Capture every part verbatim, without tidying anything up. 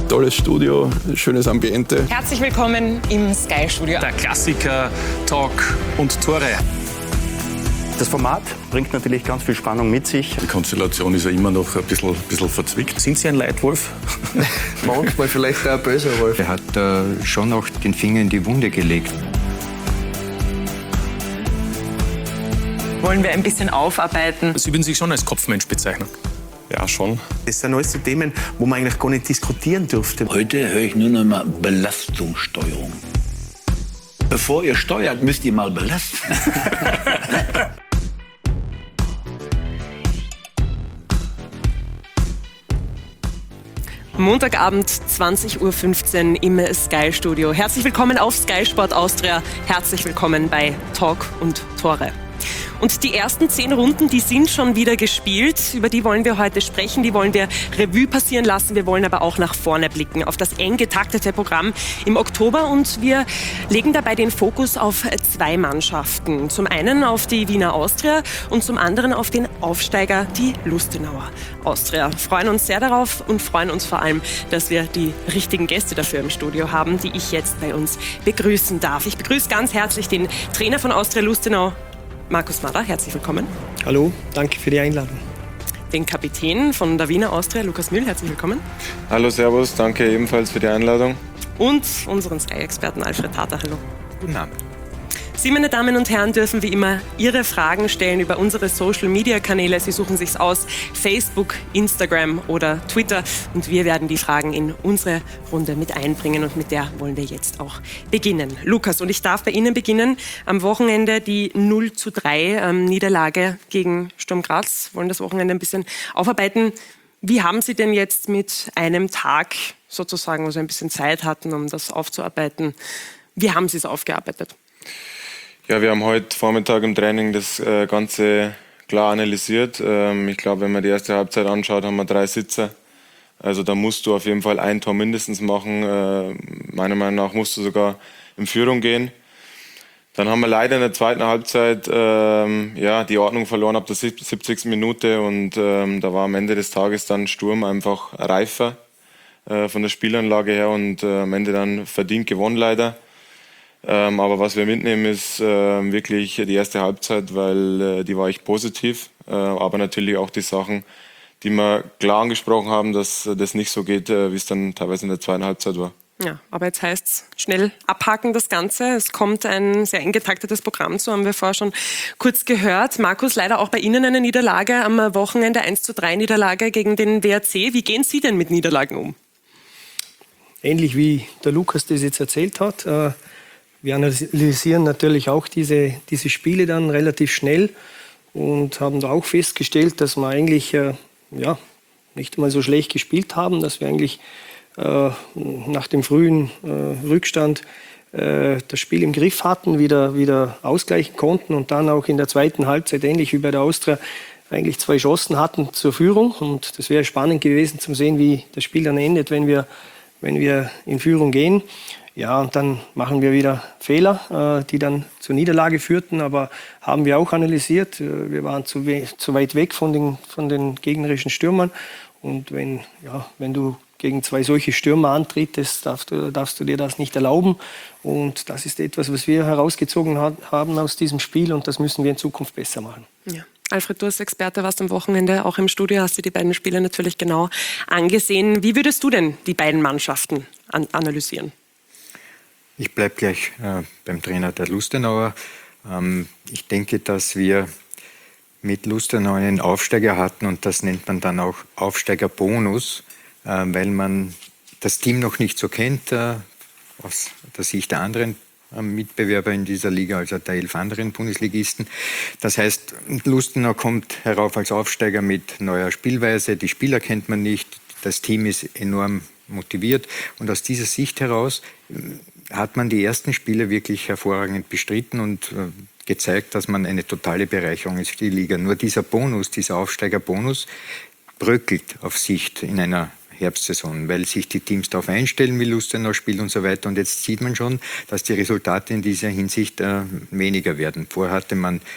tolles Studio, schönes Ambiente. Herzlich willkommen im Sky-Studio. Der Klassiker, Talk und Tore. Das Format bringt natürlich ganz viel Spannung mit sich. Die Konstellation ist ja immer noch ein bisschen, bisschen verzwickt. Sind Sie ein Leitwolf? Manchmal vielleicht auch ein böser Wolf. Er hat äh, schon auch den Finger in die Wunde gelegt. Wollen wir ein bisschen aufarbeiten? Sie würden sich schon als Kopfmensch bezeichnen. Ja, schon. Das sind alles so Themen, wo man eigentlich gar nicht diskutieren dürfte. Heute höre ich nur noch mal Belastungssteuerung. Bevor ihr steuert, müsst ihr mal belasten. Montagabend, zwanzig Uhr fünfzehn im Sky-Studio. Herzlich willkommen auf Sky Sport Austria. Herzlich willkommen bei Talk und Tore. Und die ersten zehn Runden, die sind schon wieder gespielt. Über die wollen wir heute sprechen, die wollen wir Revue passieren lassen. Wir wollen aber auch nach vorne blicken auf das eng getaktete Programm im Oktober. Und wir legen dabei den Fokus auf zwei Mannschaften. Zum einen auf die Wiener Austria und zum anderen auf den Aufsteiger, die Lustenauer Austria. Wir freuen uns sehr darauf und freuen uns vor allem, dass wir die richtigen Gäste dafür im Studio haben, die ich jetzt bei uns begrüßen darf. Ich begrüße ganz herzlich den Trainer von Austria Lustenau, Markus Mader, herzlich willkommen. Hallo, danke für die Einladung. Den Kapitän von der Wiener Austria, Lukas Mühl, herzlich willkommen. Hallo, servus, danke ebenfalls für die Einladung. Und unseren Sky-Experten Alfred Tater, hallo. Guten Abend. Sie, meine Damen und Herren, dürfen wie immer Ihre Fragen stellen über unsere Social-Media-Kanäle. Sie suchen sich's aus, Facebook, Instagram oder Twitter. Und wir werden die Fragen in unsere Runde mit einbringen. Und mit der wollen wir jetzt auch beginnen. Lukas, und ich darf bei Ihnen beginnen. Am Wochenende die null zu drei ähm, Niederlage gegen Sturm Graz. Wollen das Wochenende ein bisschen aufarbeiten. Wie haben Sie denn jetzt mit einem Tag sozusagen, wo Sie ein bisschen Zeit hatten, um das aufzuarbeiten, wie haben Sie es aufgearbeitet? Ja, wir haben heute Vormittag im Training das äh, Ganze klar analysiert. Ähm, ich glaube, wenn man die erste Halbzeit anschaut, haben wir drei Sitzer. Also da musst du auf jeden Fall ein Tor mindestens machen. Äh, meiner Meinung nach musst du sogar in Führung gehen. Dann haben wir leider in der zweiten Halbzeit ähm, ja, die Ordnung verloren ab der siebzigsten Minute. Und ähm, da war am Ende des Tages dann Sturm einfach reifer äh, von der Spielanlage her und äh, am Ende dann verdient gewonnen leider. Ähm, aber was wir mitnehmen, ist äh, wirklich die erste Halbzeit, weil äh, die war echt positiv. Äh, aber natürlich auch die Sachen, die wir klar angesprochen haben, dass äh, das nicht so geht, äh, wie es dann teilweise in der zweiten Halbzeit war. Ja, aber jetzt heißt es schnell abhaken das Ganze. Es kommt ein sehr eng getaktetes Programm zu, haben wir vorher schon kurz gehört. Markus, leider auch bei Ihnen eine Niederlage am Wochenende, eins zu drei Niederlage gegen den W R C. Wie gehen Sie denn mit Niederlagen um? Ähnlich wie der Lukas das jetzt erzählt hat. Äh, Wir analysieren natürlich auch diese, diese Spiele dann relativ schnell und haben da auch festgestellt, dass wir eigentlich äh, ja, nicht mal so schlecht gespielt haben, dass wir eigentlich äh, nach dem frühen äh, Rückstand äh, das Spiel im Griff hatten, wieder, wieder ausgleichen konnten und dann auch in der zweiten Halbzeit, ähnlich wie bei der Austria, eigentlich zwei Chancen hatten zur Führung. Und das wäre spannend gewesen zu sehen, wie das Spiel dann endet, wenn wir, wenn wir in Führung gehen. Ja, und dann machen wir wieder Fehler, äh, die dann zur Niederlage führten, aber haben wir auch analysiert. Wir waren zu, we- zu weit weg von den, von den gegnerischen Stürmern. Und wenn, ja, wenn du gegen zwei solche Stürmer antrittst, darfst du, darfst du dir das nicht erlauben. Und das ist etwas, was wir herausgezogen ha- haben aus diesem Spiel und das müssen wir in Zukunft besser machen. Ja. Alfred, du als Experte warst am Wochenende auch im Studio, hast dir die beiden Spiele natürlich genau angesehen. Wie würdest du denn die beiden Mannschaften an- analysieren? Ich bleibe gleich äh, beim Trainer der Lustenauer. Ähm, ich denke, dass wir mit Lustenau einen Aufsteiger hatten und das nennt man dann auch Aufsteigerbonus, äh, weil man das Team noch nicht so kennt, äh, aus der Sicht der anderen äh, Mitbewerber in dieser Liga, also der elf anderen Bundesligisten. Das heißt, Lustenau kommt herauf als Aufsteiger mit neuer Spielweise, die Spieler kennt man nicht, das Team ist enorm motiviert und aus dieser Sicht heraus hat man die ersten Spiele wirklich hervorragend bestritten und äh, gezeigt, dass man eine totale Bereicherung ist für die Liga. Nur dieser Bonus, dieser Aufsteigerbonus bröckelt auf Sicht in einer Herbstsaison, weil sich die Teams darauf einstellen, wie Lustenau spielt und so weiter. Und jetzt sieht man schon, dass die Resultate in dieser Hinsicht äh, weniger werden. Vorher hatte man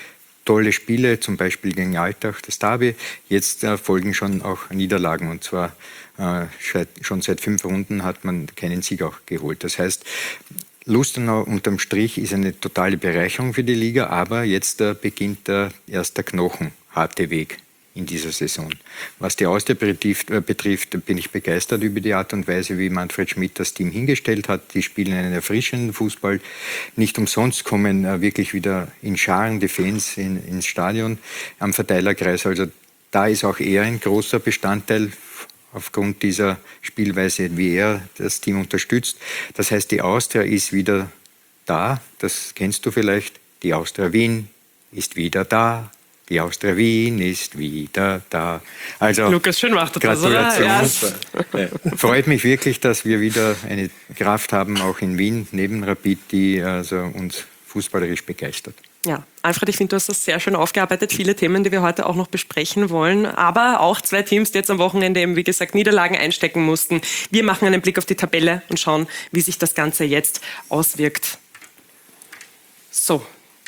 tolle Spiele, zum Beispiel gegen Altach, das Derby. Jetzt äh, folgen schon auch Niederlagen und zwar äh, schon seit fünf Runden hat man keinen Sieg auch geholt. Das heißt, Lustenau unterm Strich ist eine totale Bereicherung für die Liga, aber jetzt äh, beginnt der erste knochenharte Weg in dieser Saison. Was die Austria betrifft, äh, betrifft, bin ich begeistert über die Art und Weise, wie Manfred Schmidt das Team hingestellt hat. Die spielen einen erfrischenden Fußball. Nicht umsonst kommen äh, wirklich wieder in Scharen die Fans in, ins Stadion am Verteilerkreis. Also da ist auch er ein großer Bestandteil aufgrund dieser Spielweise, wie er das Team unterstützt. Das heißt, die Austria ist wieder da. Das kennst du vielleicht. Die Austria Wien ist wieder da. Die Austria Wien ist wieder da. Also, Lukas, schön macht das, Gratulation. oder? Ja. Freut mich wirklich, dass wir wieder eine Kraft haben, auch in Wien, neben Rapid, die also uns fußballerisch begeistert. Ja, Alfred, ich finde, du hast das sehr schön aufgearbeitet. Viele Themen, die wir heute auch noch besprechen wollen. Aber auch zwei Teams, die jetzt am Wochenende eben, wie gesagt, Niederlagen einstecken mussten. Wir machen einen Blick auf die Tabelle und schauen, wie sich das Ganze jetzt auswirkt. So.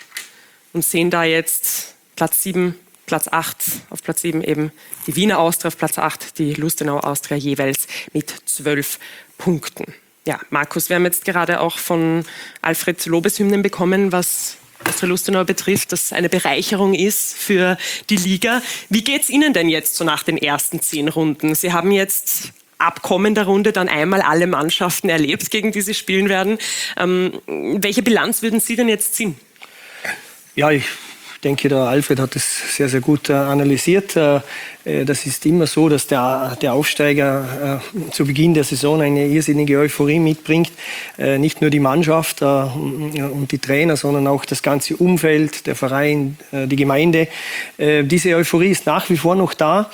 Und sehen da jetzt Platz sieben, Platz acht, auf Platz sieben eben die Wiener Austria, auf Platz acht die Lustenau Austria jeweils mit zwölf Punkten. Ja, Markus, wir haben jetzt gerade auch von Alfred Lobeshymnen bekommen, was Austria Lustenau betrifft, dass eine Bereicherung ist für die Liga. Wie geht's Ihnen denn jetzt so nach den ersten zehn Runden? Sie haben jetzt ab kommender Runde dann einmal alle Mannschaften erlebt, gegen die Sie spielen werden. Ähm, welche Bilanz würden Sie denn jetzt ziehen? Ja, ich Ich denke, der Alfred hat es sehr, sehr gut äh, analysiert. Äh, das ist immer so, dass der, der Aufsteiger äh, zu Beginn der Saison eine irrsinnige Euphorie mitbringt. Äh, nicht nur die Mannschaft äh, und die Trainer, sondern auch das ganze Umfeld, der Verein, äh, die Gemeinde. Äh, diese Euphorie ist nach wie vor noch da,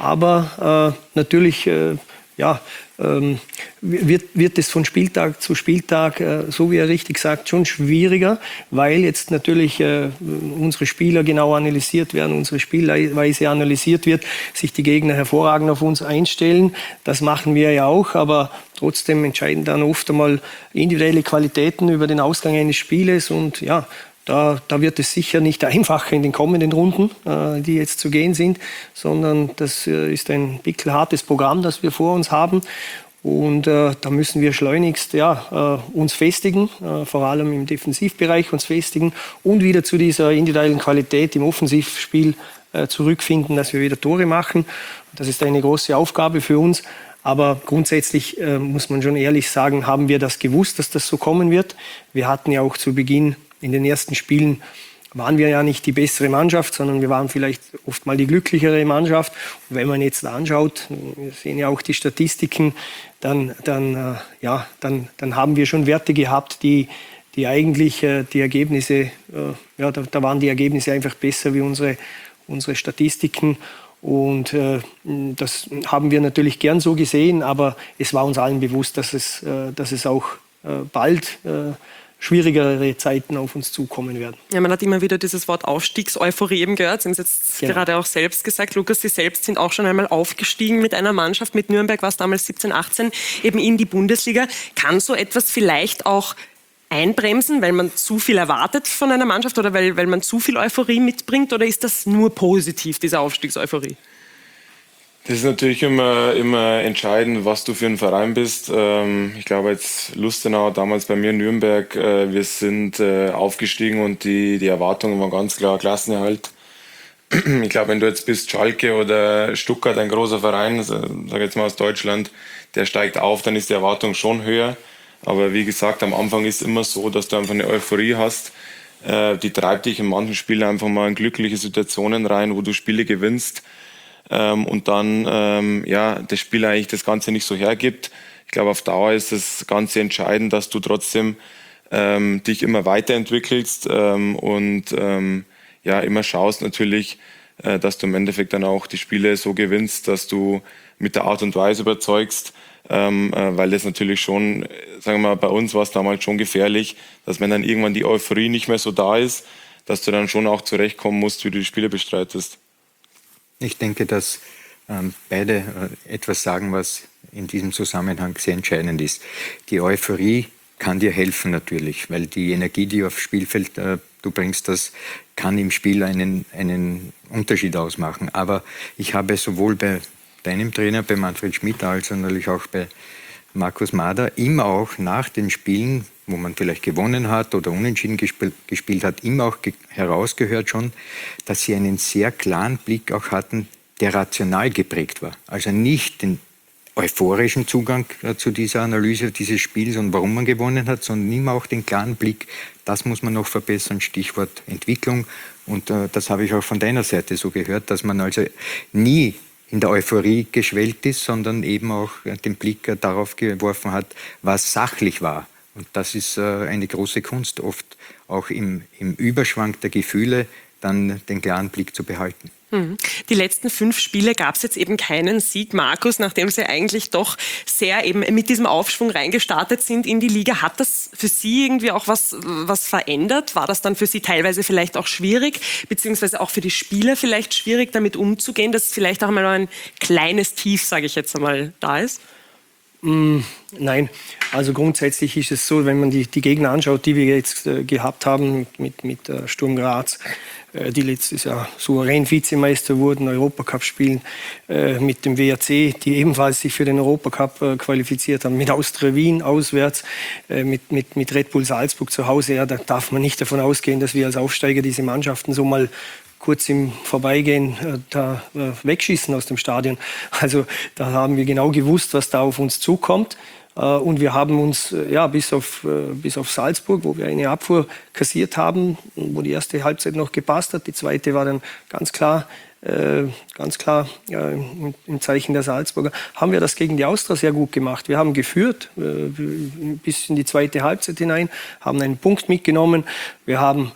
aber äh, natürlich äh, ja, ähm, wird, wird es von Spieltag zu Spieltag, äh, so wie er richtig sagt, schon schwieriger, weil jetzt natürlich äh, unsere Spieler genau analysiert werden, unsere Spielweise analysiert wird, sich die Gegner hervorragend auf uns einstellen. Das machen wir ja auch, aber trotzdem entscheiden dann oft einmal individuelle Qualitäten über den Ausgang eines Spieles und ja, Da, da wird es sicher nicht einfacher in den kommenden Runden, äh, die jetzt zu gehen sind, sondern das äh, ist ein pickelhartes Programm, das wir vor uns haben. Und äh, da müssen wir schleunigst ja, äh, uns festigen, äh, vor allem im Defensivbereich uns festigen und wieder zu dieser individuellen Qualität im Offensivspiel äh, zurückfinden, dass wir wieder Tore machen. Das ist eine große Aufgabe für uns. Aber grundsätzlich äh, muss man schon ehrlich sagen, haben wir das gewusst, dass das so kommen wird. Wir hatten ja auch zu Beginn in den ersten Spielen waren wir ja nicht die bessere Mannschaft, sondern wir waren vielleicht oft mal die glücklichere Mannschaft. Und wenn man jetzt anschaut, wir sehen ja auch die Statistiken, dann, dann, äh, ja, dann, dann haben wir schon Werte gehabt, die, die eigentlich äh, die Ergebnisse, äh, ja, da, da waren die Ergebnisse einfach besser wie unsere, unsere Statistiken. Und äh, das haben wir natürlich gern so gesehen, aber es war uns allen bewusst, dass es, äh, dass es auch äh, bald äh, schwierigere Zeiten auf uns zukommen werden. Ja, man hat immer wieder dieses Wort Aufstiegseuphorie eben gehört. Sie haben es jetzt genau. gerade auch selbst gesagt. Lukas, Sie selbst sind auch schon einmal aufgestiegen mit einer Mannschaft, mit Nürnberg war es damals siebzehn, achtzehn, eben in die Bundesliga. Kann so etwas vielleicht auch einbremsen, weil man zu viel erwartet von einer Mannschaft oder weil, weil man zu viel Euphorie mitbringt? Oder ist das nur positiv, diese Aufstiegseuphorie? Das ist natürlich immer, immer entscheidend, was du für ein Verein bist. Ich glaube jetzt Lustenau, damals bei mir in Nürnberg, wir sind aufgestiegen und die, die Erwartungen waren ganz klar Klassenerhalt. Ich glaube, wenn du jetzt bist Schalke oder Stuttgart, ein großer Verein, sag jetzt mal aus Deutschland, der steigt auf, dann ist die Erwartung schon höher. Aber wie gesagt, am Anfang ist es immer so, dass du einfach eine Euphorie hast. Die treibt dich in manchen Spielen einfach mal in glückliche Situationen rein, wo du Spiele gewinnst. Ähm, und dann ähm, ja, das Spiel eigentlich das Ganze nicht so hergibt. Ich glaube, auf Dauer ist das Ganze entscheidend, dass du trotzdem ähm, dich immer weiterentwickelst ähm, und ähm, ja, immer schaust natürlich, äh, dass du im Endeffekt dann auch die Spiele so gewinnst, dass du mit der Art und Weise überzeugst, ähm, äh, weil das natürlich schon, sagen wir mal, bei uns war es damals schon gefährlich, dass wenn dann irgendwann die Euphorie nicht mehr so da ist, dass du dann schon auch zurechtkommen musst, wie du die Spiele bestreitest. Ich denke, dass ähm, beide äh, etwas sagen, was in diesem Zusammenhang sehr entscheidend ist. Die Euphorie kann dir helfen natürlich, weil die Energie, die du aufs Spielfeld äh, du bringst, das kann im Spiel einen, einen Unterschied ausmachen. Aber ich habe sowohl bei deinem Trainer, bei Manfred Schmidt, als natürlich auch bei Markus Mader immer auch nach den Spielen, wo man vielleicht gewonnen hat oder unentschieden gespielt, gespielt hat, immer auch ge- herausgehört schon, dass sie einen sehr klaren Blick auch hatten, der rational geprägt war. Also nicht den euphorischen Zugang äh, zu dieser Analyse dieses Spiels und warum man gewonnen hat, sondern immer auch den klaren Blick, das muss man noch verbessern, Stichwort Entwicklung. Und äh, das habe ich auch von deiner Seite so gehört, dass man also nie in der Euphorie geschwellt ist, sondern eben auch äh, den Blick äh, darauf geworfen hat, was sachlich war. Und das ist äh, eine große Kunst, oft auch im, im Überschwang der Gefühle dann den klaren Blick zu behalten. Die letzten fünf Spiele gab es jetzt eben keinen Sieg. Markus, nachdem Sie eigentlich doch sehr eben mit diesem Aufschwung reingestartet sind in die Liga, hat das für Sie irgendwie auch was, was verändert? War das dann für Sie teilweise vielleicht auch schwierig, beziehungsweise auch für die Spieler vielleicht schwierig, damit umzugehen, dass vielleicht auch mal ein kleines Tief, sage ich jetzt einmal, da ist? Mm, nein, also grundsätzlich ist es so, wenn man die, die Gegner anschaut, die wir jetzt äh, gehabt haben mit, mit äh, Sturm Graz, äh, die letztes Jahr souverän Vizemeister wurden, Europacup spielen, äh, mit dem W R C, die ebenfalls sich für den Europacup äh, qualifiziert haben, mit Austria Wien auswärts, äh, mit, mit, mit Red Bull Salzburg zu Hause. Ja, da darf man nicht davon ausgehen, dass wir als Aufsteiger diese Mannschaften so mal kurz im Vorbeigehen äh, da äh, wegschießen aus dem Stadion. Also da haben wir genau gewusst, was da auf uns zukommt. Äh, und wir haben uns äh, ja bis auf, äh, bis auf Salzburg, wo wir eine Abfuhr kassiert haben, wo die erste Halbzeit noch gepasst hat, die zweite war dann ganz klar, äh, ganz klar äh, im, im Zeichen der Salzburger, haben wir das gegen die Austria sehr gut gemacht. Wir haben geführt äh, bis in die zweite Halbzeit hinein, haben einen Punkt mitgenommen. Wir haben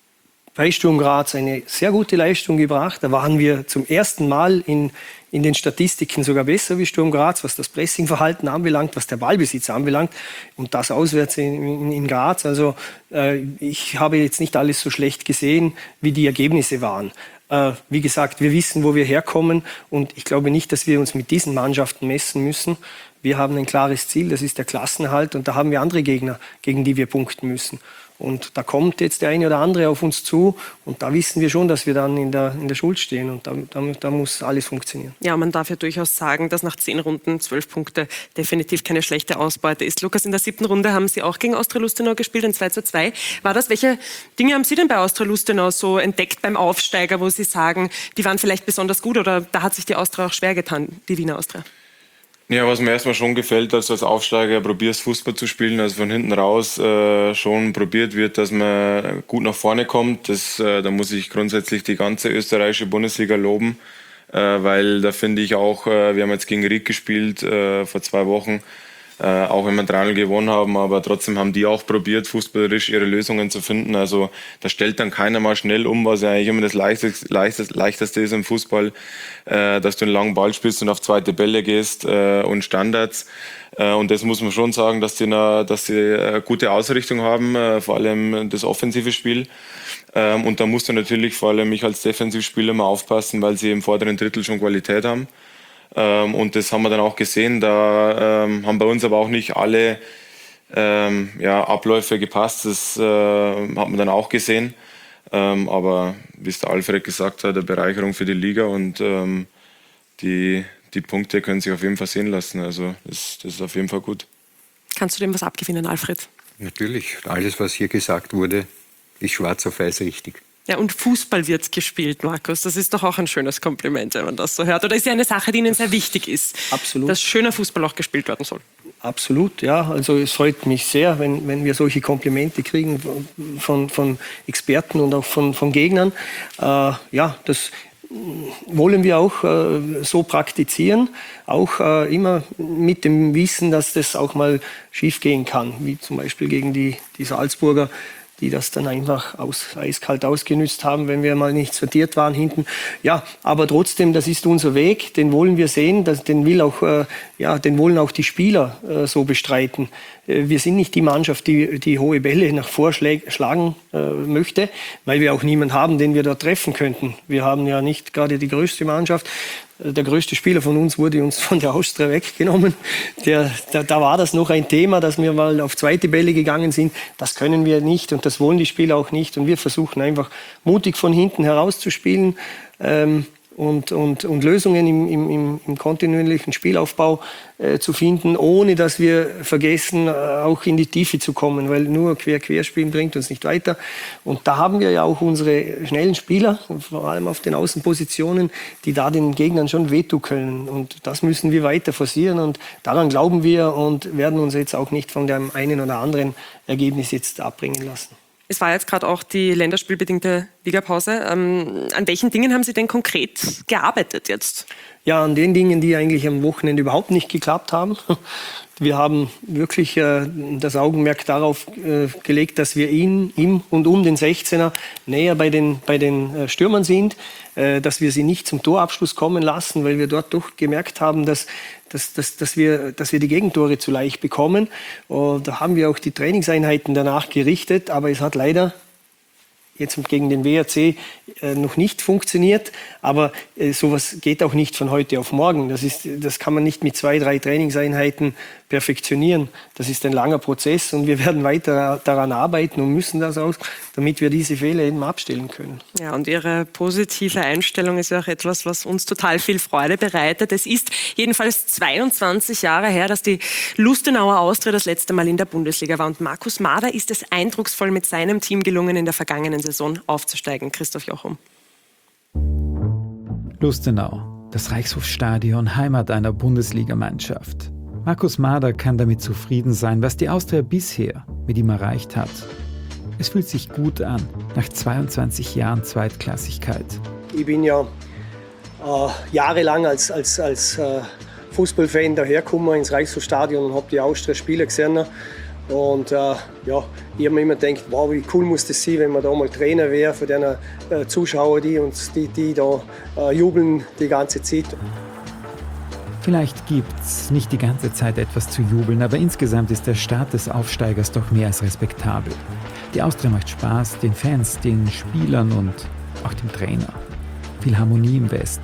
bei Sturm Graz eine sehr gute Leistung gebracht. Da waren wir zum ersten Mal in, in den Statistiken sogar besser wie Sturm Graz, was das Pressingverhalten anbelangt, was der Ballbesitz anbelangt. Und das auswärts in, in, in Graz. Also äh, ich habe jetzt nicht alles so schlecht gesehen, wie die Ergebnisse waren. Äh, wie gesagt, wir wissen, wo wir herkommen. Und ich glaube nicht, dass wir uns mit diesen Mannschaften messen müssen. Wir haben ein klares Ziel, das ist der Klassenerhalt. Und da haben wir andere Gegner, gegen die wir punkten müssen. Und da kommt jetzt der eine oder andere auf uns zu und da wissen wir schon, dass wir dann in der, in der Schuld stehen und da, da, da muss alles funktionieren. Ja, man darf ja durchaus sagen, dass nach zehn Runden zwölf Punkte definitiv keine schlechte Ausbeute ist. Lukas, in der siebten Runde haben Sie auch gegen Austria Lustenau gespielt, ein zwei zu zwei. War das, welche Dinge haben Sie denn bei Austria Lustenau so entdeckt beim Aufsteiger, wo Sie sagen, die waren vielleicht besonders gut oder da hat sich die Austria auch schwer getan, die Wiener Austria? Ja, was mir erstmal schon gefällt, dass du als Aufsteiger probierst, Fußball zu spielen, also von hinten raus äh, schon probiert wird, dass man gut nach vorne kommt. Das, äh, da muss ich grundsätzlich die ganze österreichische Bundesliga loben, äh, weil da finde ich auch, äh, wir haben jetzt gegen Ried gespielt äh, vor zwei Wochen, äh, auch wenn wir drei null gewonnen haben, aber trotzdem haben die auch probiert, fußballerisch ihre Lösungen zu finden. Also da stellt dann keiner mal schnell um, was ja eigentlich immer das leichteste, leichteste, leichteste ist im Fußball, äh, dass du einen langen Ball spielst und auf zweite Bälle gehst äh, und Standards. Äh, und das muss man schon sagen, dass die eine, dass die eine gute Ausrichtung haben, äh, vor allem das offensive Spiel. Ähm, und da musst du natürlich vor allem mich als Defensivspieler mal aufpassen, weil sie im vorderen Drittel schon Qualität haben. Ähm, und das haben wir dann auch gesehen. Da ähm, haben bei uns aber auch nicht alle ähm, ja, Abläufe gepasst. Das äh, hat man dann auch gesehen. Ähm, aber wie es der Alfred gesagt hat, eine Bereicherung für die Liga und ähm, die, die Punkte können sich auf jeden Fall sehen lassen. Also das, das ist auf jeden Fall gut. Kannst du dem was abgewinnen, Alfred? Natürlich, alles, was hier gesagt wurde, ist schwarz auf weiß richtig. Ja, und Fußball wird gespielt, Markus. Das ist doch auch ein schönes Kompliment, wenn man das so hört. Oder ist ja eine Sache, die Ihnen sehr wichtig ist, Absolut. Dass schöner Fußball auch gespielt werden soll? Absolut, ja. Also es freut mich sehr, wenn, wenn wir solche Komplimente kriegen von, von Experten und auch von, von Gegnern. Äh, ja, das wollen wir auch äh, so praktizieren, auch äh, immer mit dem Wissen, dass das auch mal schiefgehen kann, wie zum Beispiel gegen die, die Salzburger, die das dann einfach aus, eiskalt ausgenützt haben, wenn wir mal nicht sortiert waren hinten. Ja, aber trotzdem, das ist unser Weg, den wollen wir sehen, das, den, will auch, äh, ja, den wollen auch die Spieler äh, so bestreiten. Äh, wir sind nicht die Mannschaft, die, die hohe Bälle nach vorschlagen äh, möchte, weil wir auch niemanden haben, den wir dort treffen könnten. Wir haben ja nicht gerade die größte Mannschaft. der größte Spieler von uns wurde uns von der Austria weggenommen. Der, da, da war das noch ein Thema, dass wir mal auf zweite Bälle gegangen sind. Das können wir nicht und das wollen die Spieler auch nicht. Und wir versuchen einfach mutig von hinten herauszuspielen. Ähm, Und, und, und Lösungen im, im, im kontinuierlichen Spielaufbau äh, zu finden, ohne dass wir vergessen, äh, auch in die Tiefe zu kommen, weil nur Quer-Querspielen bringt uns nicht weiter. Und da haben wir ja auch unsere schnellen Spieler, vor allem auf den Außenpositionen, die da den Gegnern schon wehtun können. Und das müssen wir weiter forcieren und daran glauben wir und werden uns jetzt auch nicht von dem einen oder anderen Ergebnis jetzt abbringen lassen. Es war jetzt gerade auch die länderspielbedingte Ligapause. Ähm, an welchen Dingen haben Sie denn konkret gearbeitet jetzt? Ja, an den Dingen, die eigentlich am Wochenende überhaupt nicht geklappt haben. Wir haben wirklich äh, das Augenmerk darauf äh, gelegt, dass wir ihn, ihm und um den sechzehner näher bei den, bei den äh, Stürmern sind, äh, dass wir sie nicht zum Torabschluss kommen lassen, weil wir dort doch gemerkt haben, dass, dass, dass, dass, wir, dass wir die Gegentore zu leicht bekommen. Und da haben wir auch die Trainingseinheiten danach gerichtet, aber es hat leider jetzt gegen den W R C äh, noch nicht funktioniert, aber äh, sowas geht auch nicht von heute auf morgen. Das ist, das kann man nicht mit zwei, drei Trainingseinheiten perfektionieren. Das ist ein langer Prozess und wir werden weiter daran arbeiten und müssen das auch, damit wir diese Fehler eben abstellen können. Ja, und Ihre positive Einstellung ist ja auch etwas, was uns total viel Freude bereitet. Es ist jedenfalls zweiundzwanzig Jahre her, dass die Lustenauer Austria das letzte Mal in der Bundesliga war. Und Markus Mader ist es eindrucksvoll mit seinem Team gelungen, in der vergangenen Saison aufzusteigen. Christoph Jochum. Lustenau, das Reichshofstadion, Heimat einer Bundesligamannschaft. Markus Mader kann damit zufrieden sein, was die Austria bisher mit ihm erreicht hat. Es fühlt sich gut an, nach zweiundzwanzig Jahren Zweitklassigkeit. Ich bin ja äh, jahrelang als, als, als äh, Fußballfan dahergekommen ins Reichshofstadion und habe die Austria-Spieler gesehen. Und äh, ja, ich habe mir immer gedacht, wow, wie cool muss das sein, wenn man da mal Trainer wäre für den äh, Zuschauer, die uns die, die da äh, jubeln die ganze Zeit. Vielleicht gibt's nicht die ganze Zeit etwas zu jubeln, aber insgesamt ist der Start des Aufsteigers doch mehr als respektabel. Die Austria macht Spaß, den Fans, den Spielern und auch dem Trainer. Viel Harmonie im Westen.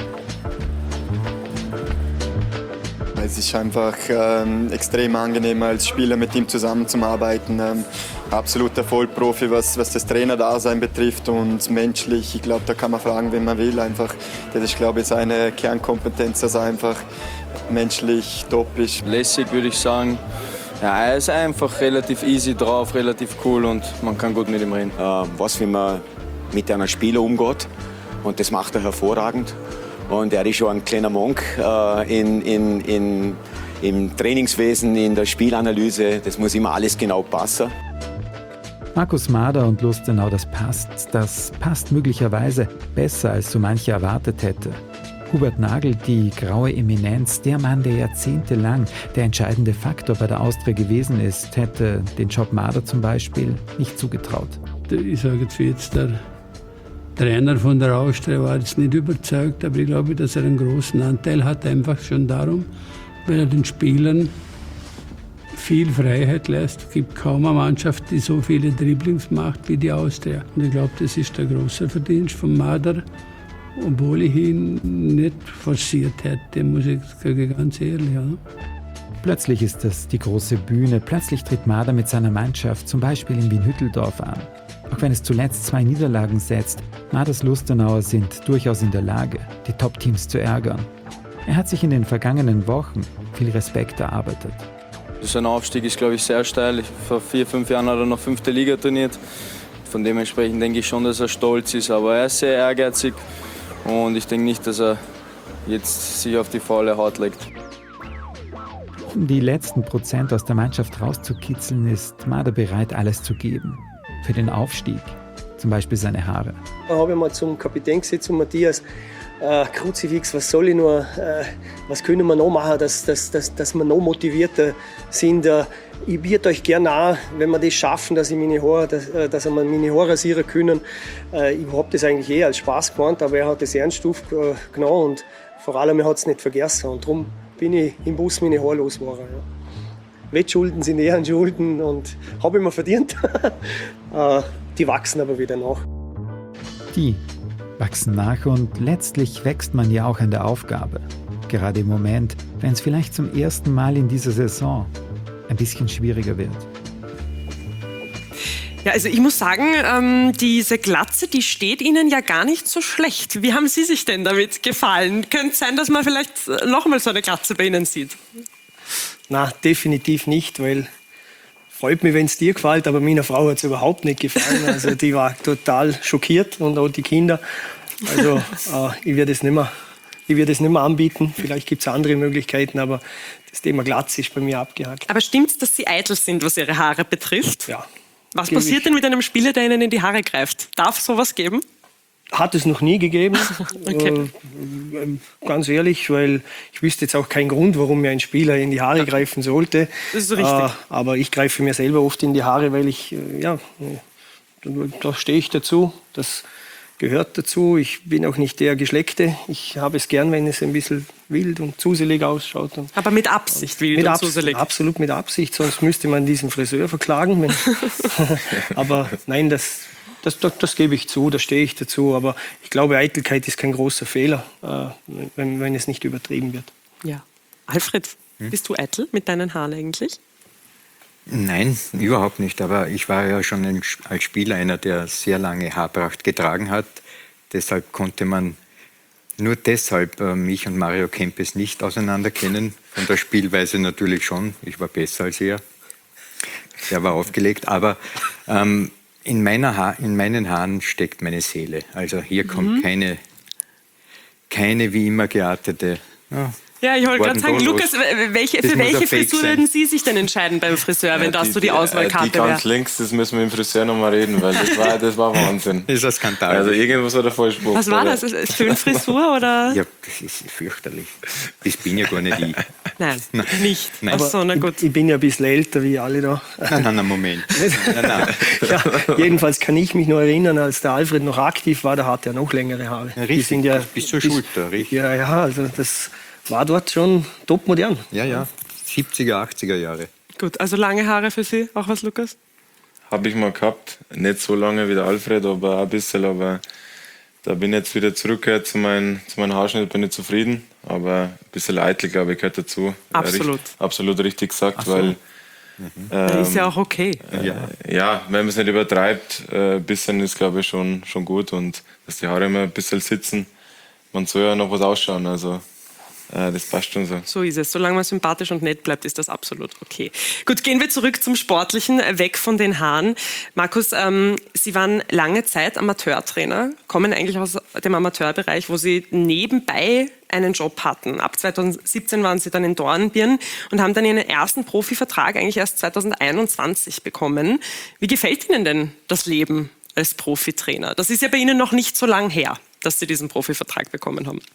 Es ist einfach ähm, extrem angenehm, als Spieler mit ihm zusammenzuarbeiten. Ähm, absoluter Vollprofi, was, was das Trainerdasein betrifft und menschlich. Ich glaube, da kann man fragen, wen man will. Einfach, das ist, glaube ich, seine Kernkompetenz, dass er einfach menschlich top ist. Lässig, würde ich sagen. Ja, er ist einfach relativ easy drauf, relativ cool und man kann gut mit ihm reden. Äh, was, wie man mit einem Spieler umgeht, und das macht er hervorragend. Und er ist schon ein kleiner Monk äh, in, in, in, im Trainingswesen, in der Spielanalyse. Das muss immer alles genau passen. Markus Mader und Lustenau, das passt. Das passt möglicherweise besser, als so mancher erwartet hätte. Hubert Nagel, die graue Eminenz, der Mann, der jahrzehntelang der entscheidende Faktor bei der Austria gewesen ist, hätte den Job Mader zum Beispiel nicht zugetraut. Ich sage jetzt, wie jetzt der Trainer von der Austria war jetzt nicht überzeugt, aber ich glaube, dass er einen großen Anteil hat, einfach schon darum, weil er den Spielern viel Freiheit lässt. Es gibt kaum eine Mannschaft, die so viele Dribblings macht wie die Austria. Und ich glaube, das ist der große Verdienst von Mader, obwohl ich ihn nicht forciert hätte, muss ich sagen, ganz ehrlich. Ja. Plötzlich ist das die große Bühne. Plötzlich tritt Mader mit seiner Mannschaft zum Beispiel in Wien-Hütteldorf an. Auch wenn es zuletzt zwei Niederlagen setzt, Maders Lustenauer sind durchaus in der Lage, die Top-Teams zu ärgern. Er hat sich in den vergangenen Wochen viel Respekt erarbeitet. Sein Aufstieg ist, glaube ich, sehr steil. Vor vier, fünf Jahren hat er noch fünfte Liga trainiert. Von dementsprechend denke ich schon, dass er stolz ist. Aber er ist sehr ehrgeizig und ich denke nicht, dass er jetzt sich auf die faule Haut legt. Um die letzten Prozent aus der Mannschaft rauszukitzeln, ist Mader bereit, alles zu geben. Für den Aufstieg, zum Beispiel seine Haare. Da habe ich mal zum Kapitän gesagt, zu Matthias, äh, Kruzifix, was soll ich noch, äh, was können wir noch machen, dass, dass, dass, dass wir noch motivierter sind. Äh, ich biete euch gerne an, wenn wir das schaffen, dass, ich meine Haare, dass, äh, dass wir meine Haare rasieren können. Äh, ich habe das eigentlich eh als Spaß gemeint, aber er hat das ernst aufgenommen und vor allem er hat es nicht vergessen. Und darum bin ich im Bus meine Haare losgeworden. Ja. Wettschulden sind Ehrenschulden und habe ich mir verdient. Die wachsen aber wieder nach. Die wachsen nach und letztlich wächst man ja auch an der Aufgabe. Gerade im Moment, wenn es vielleicht zum ersten Mal in dieser Saison ein bisschen schwieriger wird. Ja, also ich muss sagen, ähm, diese Glatze, die steht Ihnen ja gar nicht so schlecht. Wie haben Sie sich denn damit gefallen? Könnte es sein, dass man vielleicht nochmal so eine Glatze bei Ihnen sieht? Na, definitiv nicht, weil freut mich, wenn es dir gefällt, aber meiner Frau hat es überhaupt nicht gefallen. Also die war total schockiert und auch die Kinder. Also äh, ich werde es nicht mehr, ich werde es nicht mehr anbieten. Vielleicht gibt es andere Möglichkeiten, aber das Thema Glatze ist bei mir abgehakt. Aber stimmt es, dass Sie eitel sind, was Ihre Haare betrifft? Ja. Was passiert denn mit einem Spieler, der Ihnen in die Haare greift? Darf es sowas geben? Hat es noch nie gegeben, okay. äh, ganz ehrlich, weil ich wüsste jetzt auch keinen Grund, warum mir ein Spieler in die Haare greifen sollte. Das ist so richtig. Äh, aber ich greife mir selber oft in die Haare, weil ich, äh, ja, da stehe ich dazu, das gehört dazu. Ich bin auch nicht der Geschleckte. Ich habe es gern, wenn es ein bisschen wild und zuselig ausschaut. Und aber mit Absicht wild mit und Abs- zuselig? Absolut mit Absicht, sonst müsste man diesen Friseur verklagen. Wenn aber nein, das... Das, das, das gebe ich zu, da stehe ich dazu. Aber ich glaube, Eitelkeit ist kein großer Fehler, äh, wenn, wenn es nicht übertrieben wird. Ja. Alfred, hm? bist du eitel mit deinen Haaren eigentlich? Nein, überhaupt nicht. Aber ich war ja schon ein, als Spieler einer, der sehr lange Haarpracht getragen hat. Deshalb konnte man nur deshalb äh, mich und Mario Kempes nicht auseinander kennen. Von der Spielweise natürlich schon. Ich war besser als er. Er war aufgelegt. Aber... Ähm, In, meiner ha- in meinen Haaren steckt meine Seele. Also hier kommt mhm. keine, keine wie immer geartete... Ja, ja ich wollte gerade sagen, Lukas, welche, für welche Frisur würden Sie sich denn entscheiden beim Friseur, wenn ja, das die, so die Auswahlkarte wäre? Die ganz wär? links, das müssen wir im Friseur nochmal reden, weil das war, das war Wahnsinn. Das ist ein Skandal. Also irgendwas war da falsch gemacht. Was war das? Föhnfrisur oder? Ja, das ist fürchterlich. Das bin ja gar nicht ich. Nein, Nein. nicht. Nein. Aber so, na gut. Ich, ich bin ja ein bisschen älter wie alle da. Nein, nein, nein, Moment. nein, nein. Ja, jedenfalls kann ich mich noch erinnern, als der Alfred noch aktiv war, da hatte er noch längere Haare. Ja, richtig, die sind ja, bis zur Schulter, richtig. Ja, ja, also das war dort schon topmodern. Ja, ja, siebziger, achtziger Jahre. Gut, also lange Haare für Sie, auch was, Lukas? Habe ich mal gehabt, nicht so lange wie der Alfred, aber ein bisschen, aber... Da bin ich jetzt wieder zurückgekehrt zu meinem zu mein Haarschnitt, bin ich zufrieden. Aber ein bisschen eitel, glaube ich, gehört dazu. Absolut. Richt, absolut richtig gesagt, so. weil... Mhm. Ähm, ist ja auch okay. Äh, ja. ja, wenn man es nicht übertreibt, äh, ein bisschen ist, glaube ich, schon, schon gut. Und dass die Haare immer ein bisschen sitzen, man soll ja noch was ausschauen, also... Das passt schon so. So ist es. Solange man sympathisch und nett bleibt, ist das absolut okay. Gut, gehen wir zurück zum Sportlichen, weg von den Haaren. Markus, ähm, Sie waren lange Zeit Amateurtrainer, kommen eigentlich aus dem Amateurbereich, wo Sie nebenbei einen Job hatten. Ab zweitausendsiebzehn waren Sie dann in Dornbirn und haben dann Ihren ersten Profivertrag eigentlich erst zweitausendeinundzwanzig bekommen. Wie gefällt Ihnen denn das Leben als Profitrainer? Das ist ja bei Ihnen noch nicht so lang her, dass Sie diesen Profivertrag bekommen haben.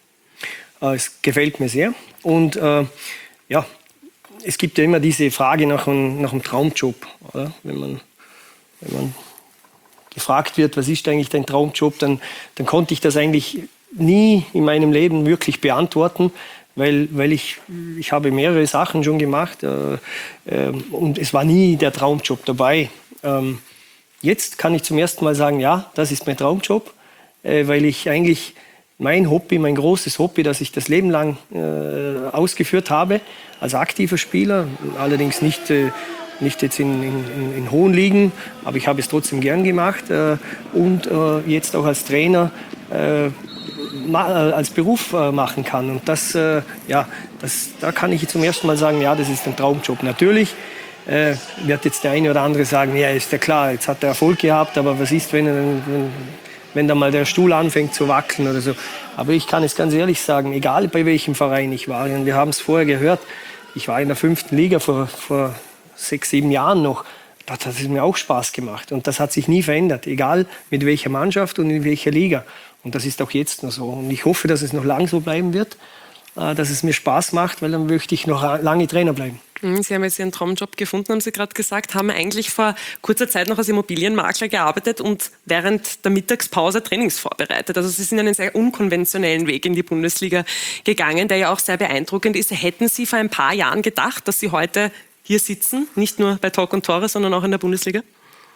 Es gefällt mir sehr. Und äh, ja, es gibt ja immer diese Frage nach einem, nach einem Traumjob. Oder? Wenn man, wenn man gefragt wird, was ist eigentlich dein Traumjob, dann, dann konnte ich das eigentlich nie in meinem Leben wirklich beantworten, weil, weil ich, ich habe mehrere Sachen schon gemacht äh, äh, und es war nie der Traumjob dabei. Ähm, jetzt kann ich zum ersten Mal sagen, ja, das ist mein Traumjob, äh, weil ich eigentlich... Mein Hobby, mein großes Hobby, das ich das Leben lang äh, ausgeführt habe, als aktiver Spieler, allerdings nicht, äh, nicht jetzt in, in, in hohen Ligen, aber ich habe es trotzdem gern gemacht äh, und äh, jetzt auch als Trainer äh, ma- äh, als Beruf äh, machen kann. Und das, äh, ja, das, da kann ich zum ersten Mal sagen, ja, das ist ein Traumjob. Natürlich äh, wird jetzt der eine oder andere sagen, ja, ist ja klar, jetzt hat er Erfolg gehabt, aber was ist, wenn er... Wenn, wenn da mal der Stuhl anfängt zu wackeln oder so. Aber ich kann es ganz ehrlich sagen, egal bei welchem Verein ich war, und wir haben es vorher gehört, ich war in der fünften Liga vor, vor sechs, sieben Jahren noch, da hat es mir auch Spaß gemacht. Und das hat sich nie verändert, egal mit welcher Mannschaft und in welcher Liga. Und das ist auch jetzt noch so. Und ich hoffe, dass es noch lang so bleiben wird, dass es mir Spaß macht, weil dann möchte ich noch lange Trainer bleiben. Sie haben jetzt Ihren Traumjob gefunden, haben Sie gerade gesagt, haben eigentlich vor kurzer Zeit noch als Immobilienmakler gearbeitet und während der Mittagspause Trainings vorbereitet. Also Sie sind einen sehr unkonventionellen Weg in die Bundesliga gegangen, der ja auch sehr beeindruckend ist. Hätten Sie vor ein paar Jahren gedacht, dass Sie heute hier sitzen, nicht nur bei Talk und Tore, sondern auch in der Bundesliga?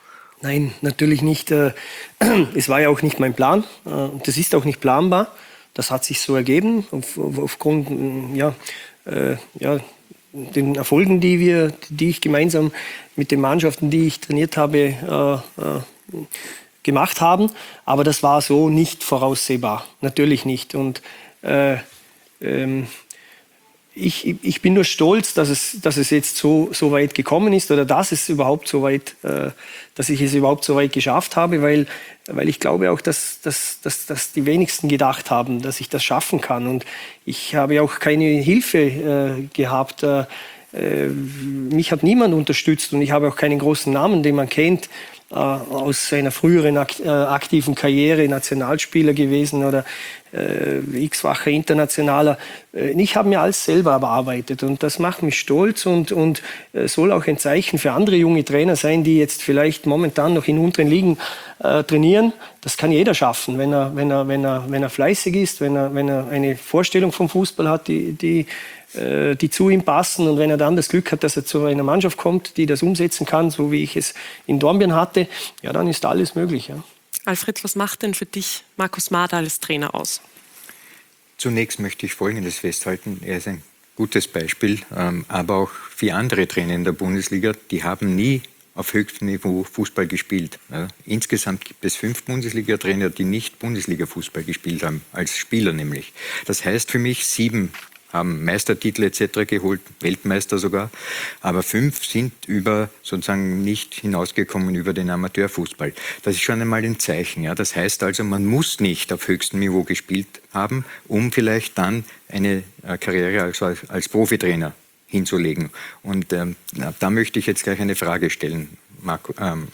Nein, natürlich nicht. Es war ja auch nicht mein Plan. Und das ist auch nicht planbar. Das hat sich so ergeben, auf, aufgrund ja, äh, ja, den Erfolgen, die, wir, die ich gemeinsam mit den Mannschaften, die ich trainiert habe, äh, äh, gemacht haben. Aber das war so nicht voraussehbar. Natürlich nicht. Und äh, ähm, Ich, ich bin nur stolz, dass es, dass es jetzt so, so weit gekommen ist oder dass es überhaupt so weit, äh, dass ich es überhaupt so weit geschafft habe, weil, weil ich glaube auch, dass, dass, dass, dass die wenigsten gedacht haben, dass ich das schaffen kann. Und ich habe auch keine Hilfe äh, gehabt. Äh, äh, mich hat niemand unterstützt und ich habe auch keinen großen Namen, den man kennt. Äh, aus seiner früheren akt, äh, aktiven Karriere, Nationalspieler gewesen oder äh, x-facher Internationaler. Äh, ich habe mir alles selber bearbeitet und das macht mich stolz und, und äh, soll auch ein Zeichen für andere junge Trainer sein, die jetzt vielleicht momentan noch in unteren Ligen äh, trainieren. Das kann jeder schaffen, wenn er, wenn er, wenn er, wenn er fleißig ist, wenn er, wenn er eine Vorstellung vom Fußball hat, die, die die zu ihm passen. Und wenn er dann das Glück hat, dass er zu einer Mannschaft kommt, die das umsetzen kann, so wie ich es in Dornbirn hatte, ja, dann ist alles möglich. Ja. Alfred, was macht denn für dich Markus Mader als Trainer aus? Zunächst möchte ich Folgendes festhalten. Er ist ein gutes Beispiel, aber auch vier andere Trainer in der Bundesliga, die haben nie auf höchstem Niveau Fußball gespielt. Ja. Insgesamt gibt es fünf Bundesliga-Trainer, die nicht Bundesliga-Fußball gespielt haben, als Spieler nämlich. Das heißt für mich, sieben haben Meistertitel et cetera geholt, Weltmeister sogar, aber fünf sind über sozusagen nicht hinausgekommen über den Amateurfußball. Das ist schon einmal ein Zeichen. Ja. Das heißt also, man muss nicht auf höchstem Niveau gespielt haben, um vielleicht dann eine Karriere als, als Profitrainer hinzulegen. Und ähm, da möchte ich jetzt gleich eine Frage stellen, Marco, ähm,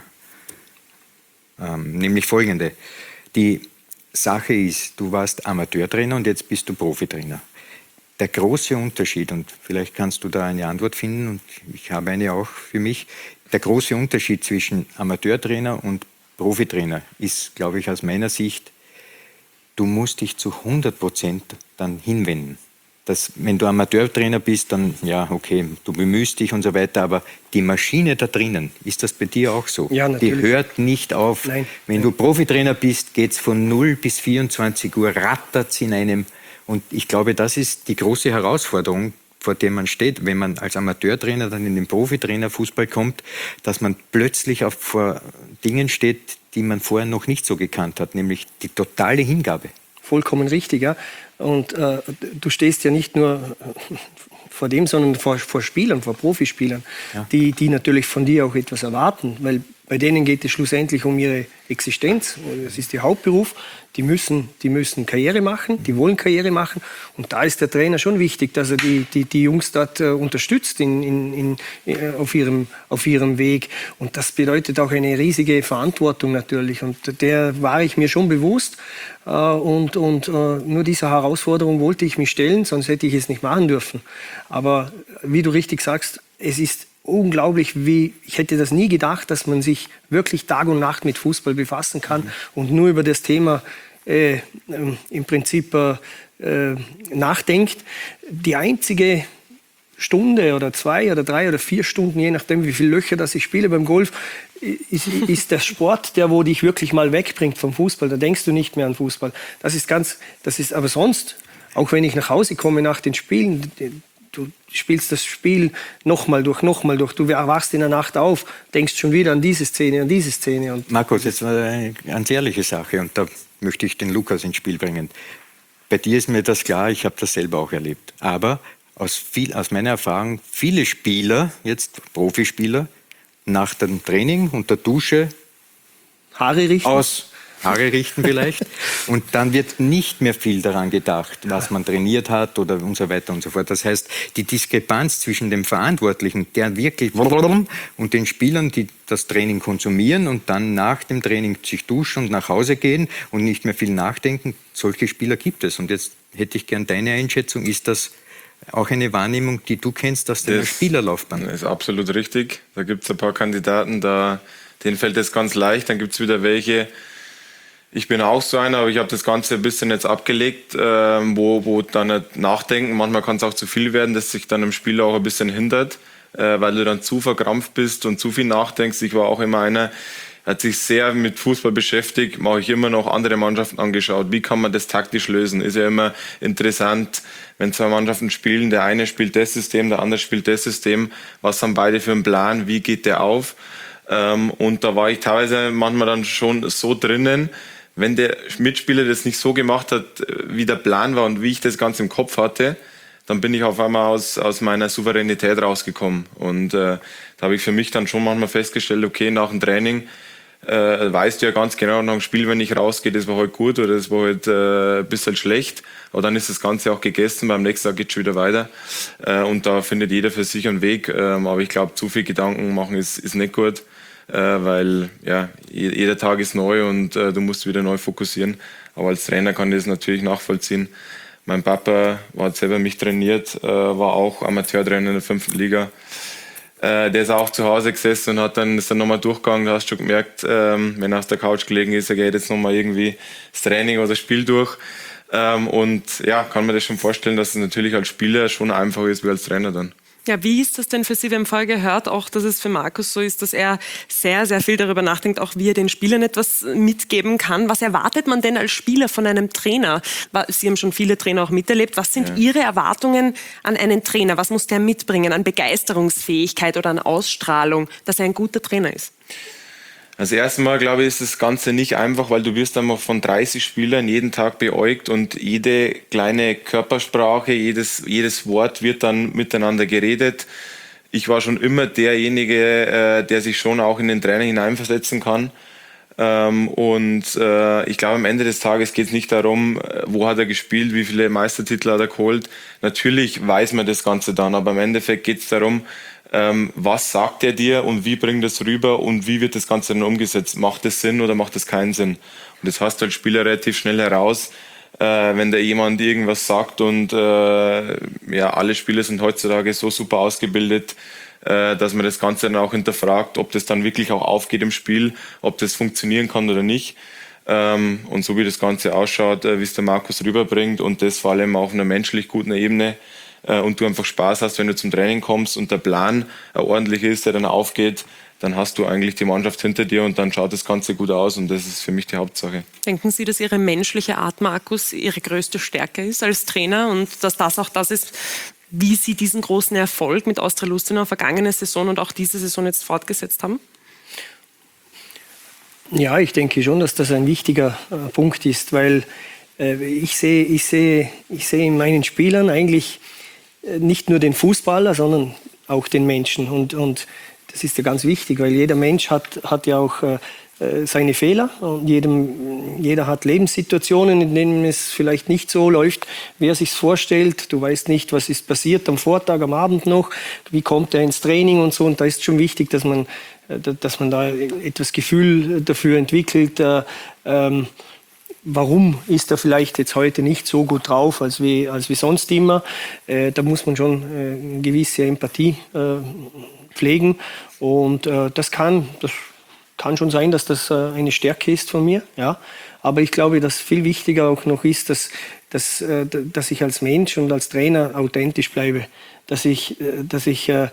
ähm, nämlich folgende. Die Sache ist, du warst Amateurtrainer und jetzt bist du Profitrainer. Der große Unterschied, und vielleicht kannst du da eine Antwort finden, und ich habe eine auch für mich, der große Unterschied zwischen Amateurtrainer und Profitrainer ist, glaube ich, aus meiner Sicht, du musst dich zu hundert Prozent dann hinwenden. Das, wenn du Amateurtrainer bist, dann, ja, okay, du bemühst dich und so weiter, aber die Maschine da drinnen, ist das bei dir auch so? Ja, natürlich. Die hört nicht auf. Nein. Wenn du Profitrainer bist, geht es von null bis vierundzwanzig Uhr, rattert es in einem. Und ich glaube, das ist die große Herausforderung, vor der man steht, wenn man als Amateurtrainer dann in den Profitrainerfußball kommt, dass man plötzlich auf, vor Dingen steht, die man vorher noch nicht so gekannt hat, nämlich die totale Hingabe. Vollkommen richtig, ja. Und äh, du stehst ja nicht nur vor dem, sondern vor, vor Spielern, vor Profispielern, ja. die, die natürlich von dir auch etwas erwarten, weil bei denen geht es schlussendlich um ihre Existenz. Das ist ihr Hauptberuf. Die müssen, die müssen Karriere machen, die wollen Karriere machen. Und da ist der Trainer schon wichtig, dass er die, die, die Jungs dort äh, unterstützt in, in, in, auf, ihrem, auf ihrem Weg. Und das bedeutet auch eine riesige Verantwortung natürlich. Und der war ich mir schon bewusst. Äh, und und äh, nur dieser Herausforderung wollte ich mich stellen, sonst hätte ich es nicht machen dürfen. Aber wie du richtig sagst, es ist unglaublich, wie ich hätte das nie gedacht, dass man sich wirklich Tag und Nacht mit Fußball befassen kann mhm. und nur über das Thema äh, äh, im Prinzip äh, nachdenkt. Die einzige Stunde oder zwei oder drei oder vier Stunden, je nachdem wie viele Löcher das ich spiele beim Golf, ist, ist der Sport, der wo dich wirklich mal wegbringt vom Fußball. Da denkst du nicht mehr an Fußball. Das ist ganz, das ist aber sonst, auch wenn ich nach Hause komme nach den Spielen, du spielst das Spiel nochmal durch, nochmal durch. Du wachst in der Nacht auf, denkst schon wieder an diese Szene, an diese Szene. Und Markus, jetzt war eine ganz ehrliche Sache und da möchte ich den Lukas ins Spiel bringen. Bei dir ist mir das klar, ich habe das selber auch erlebt. Aber aus, viel, aus meiner Erfahrung, viele Spieler, jetzt Profispieler, nach dem Training und der Dusche Haare richten. Aus Haare richten vielleicht. Und dann wird nicht mehr viel daran gedacht, was man trainiert hat oder und so weiter und so fort. Das heißt, die Diskrepanz zwischen dem Verantwortlichen, der wirklich und den Spielern, die das Training konsumieren und dann nach dem Training sich duschen und nach Hause gehen und nicht mehr viel nachdenken, solche Spieler gibt es. Und jetzt hätte ich gern deine Einschätzung. Ist das auch eine Wahrnehmung, die du kennst aus deiner Spielerlaufbahn? Das ist absolut richtig. Da gibt es ein paar Kandidaten, da, denen fällt das ganz leicht. Dann gibt es wieder welche, ich bin auch so einer, aber ich habe das Ganze ein bisschen jetzt abgelegt, äh, wo, wo dann nicht nachdenken. Manchmal kann es auch zu viel werden, das sich dann im Spiel auch ein bisschen hindert. äh, weil du dann zu verkrampft bist und zu viel nachdenkst. Ich war auch immer einer, hat sich sehr mit Fußball beschäftigt, mache ich immer noch andere Mannschaften angeschaut. Wie kann man das taktisch lösen? Ist ja immer interessant, wenn zwei Mannschaften spielen, der eine spielt das System, der andere spielt das System. Was haben beide für einen Plan? Wie geht der auf? Ähm, und da war ich teilweise manchmal dann schon so drinnen, wenn der Mitspieler das nicht so gemacht hat, wie der Plan war und wie ich das Ganze im Kopf hatte, dann bin ich auf einmal aus, aus meiner Souveränität rausgekommen. Und äh, da habe ich für mich dann schon manchmal festgestellt, okay, nach dem Training äh, weißt du ja ganz genau nach dem Spiel, wenn ich rausgehe, das war heute gut oder das war heute äh, ein bisschen schlecht. Aber dann ist das Ganze auch gegessen, beim nächsten Tag geht es schon wieder weiter. Äh, und da findet jeder für sich einen Weg. Äh, aber ich glaube, zu viel Gedanken machen ist, ist nicht gut, äh, weil ja, jeder Tag ist neu und äh, du musst wieder neu fokussieren. Aber als Trainer kann ich das natürlich nachvollziehen. Mein Papa hat selber mich trainiert, äh, war auch Amateurtrainer in der fünften Liga. Äh, der ist auch zu Hause gesessen und hat dann, ist dann nochmal durchgegangen. Da hast du schon gemerkt, ähm, wenn er auf der Couch gelegen ist, er geht jetzt nochmal irgendwie das Training oder das Spiel durch. Ähm, und ja, kann man das schon vorstellen, dass es natürlich als Spieler schon einfacher ist wie als Trainer dann. Ja, wie ist das denn für Sie? Wir haben vorher gehört, auch, dass es für Markus so ist, dass er sehr, sehr viel darüber nachdenkt, auch wie er den Spielern etwas mitgeben kann. Was erwartet man denn als Spieler von einem Trainer? Sie haben schon viele Trainer auch miterlebt. Was sind ja. Ihre Erwartungen an einen Trainer? Was muss der mitbringen an Begeisterungsfähigkeit oder an Ausstrahlung, dass er ein guter Trainer ist? Das erste Mal, glaube ich, ist das Ganze nicht einfach, weil du wirst einmal von dreißig Spielern jeden Tag beäugt und jede kleine Körpersprache, jedes, jedes Wort wird dann miteinander geredet. Ich war schon immer derjenige, äh, der sich schon auch in den Trainer hineinversetzen kann. Ähm, und äh, ich glaube, am Ende des Tages geht es nicht darum, wo hat er gespielt, wie viele Meistertitel hat er geholt. Natürlich weiß man das Ganze dann, aber im Endeffekt geht es darum, Ähm, was sagt er dir und wie bringt das rüber und wie wird das Ganze dann umgesetzt? Macht das Sinn oder macht das keinen Sinn? Und das hast du als Spieler relativ schnell heraus, äh, wenn da jemand irgendwas sagt und äh, ja, alle Spieler sind heutzutage so super ausgebildet, äh, dass man das Ganze dann auch hinterfragt, ob das dann wirklich auch aufgeht im Spiel, ob das funktionieren kann oder nicht. Ähm, und so wie das Ganze ausschaut, äh, wie es der Markus rüberbringt und das vor allem auf einer menschlich guten Ebene, und du einfach Spaß hast, wenn du zum Training kommst und der Plan ordentlich ist, der dann aufgeht, dann hast du eigentlich die Mannschaft hinter dir und dann schaut das Ganze gut aus und das ist für mich die Hauptsache. Denken Sie, dass Ihre menschliche Art, Markus, Ihre größte Stärke ist als Trainer und dass das auch das ist, wie Sie diesen großen Erfolg mit Austria Lustenau vergangene Saison und auch diese Saison jetzt fortgesetzt haben? Ja, ich denke schon, dass das ein wichtiger äh, Punkt ist, weil äh, ich sehe, ich sehe, ich sehe in meinen Spielern eigentlich nicht nur den Fußballer, sondern auch den Menschen. Und, und das ist ja ganz wichtig, weil jeder Mensch hat, hat ja auch äh, seine Fehler. Und jedem, jeder hat Lebenssituationen, in denen es vielleicht nicht so läuft, wie er sich vorstellt. Du weißt nicht, was ist passiert am Vortag, am Abend noch, wie kommt er ins Training und so. Und da ist schon wichtig, dass man, dass man da etwas Gefühl dafür entwickelt, äh, ähm, warum ist er vielleicht jetzt heute nicht so gut drauf als wie, als wie sonst immer. Äh, da muss man schon äh, eine gewisse Empathie äh, pflegen. Und äh, das, kann, das kann schon sein, dass das äh, eine Stärke ist von mir. Ja. Aber ich glaube, dass viel wichtiger auch noch ist, dass, dass, äh, dass ich als Mensch und als Trainer authentisch bleibe. Dass ich, äh, dass ich äh,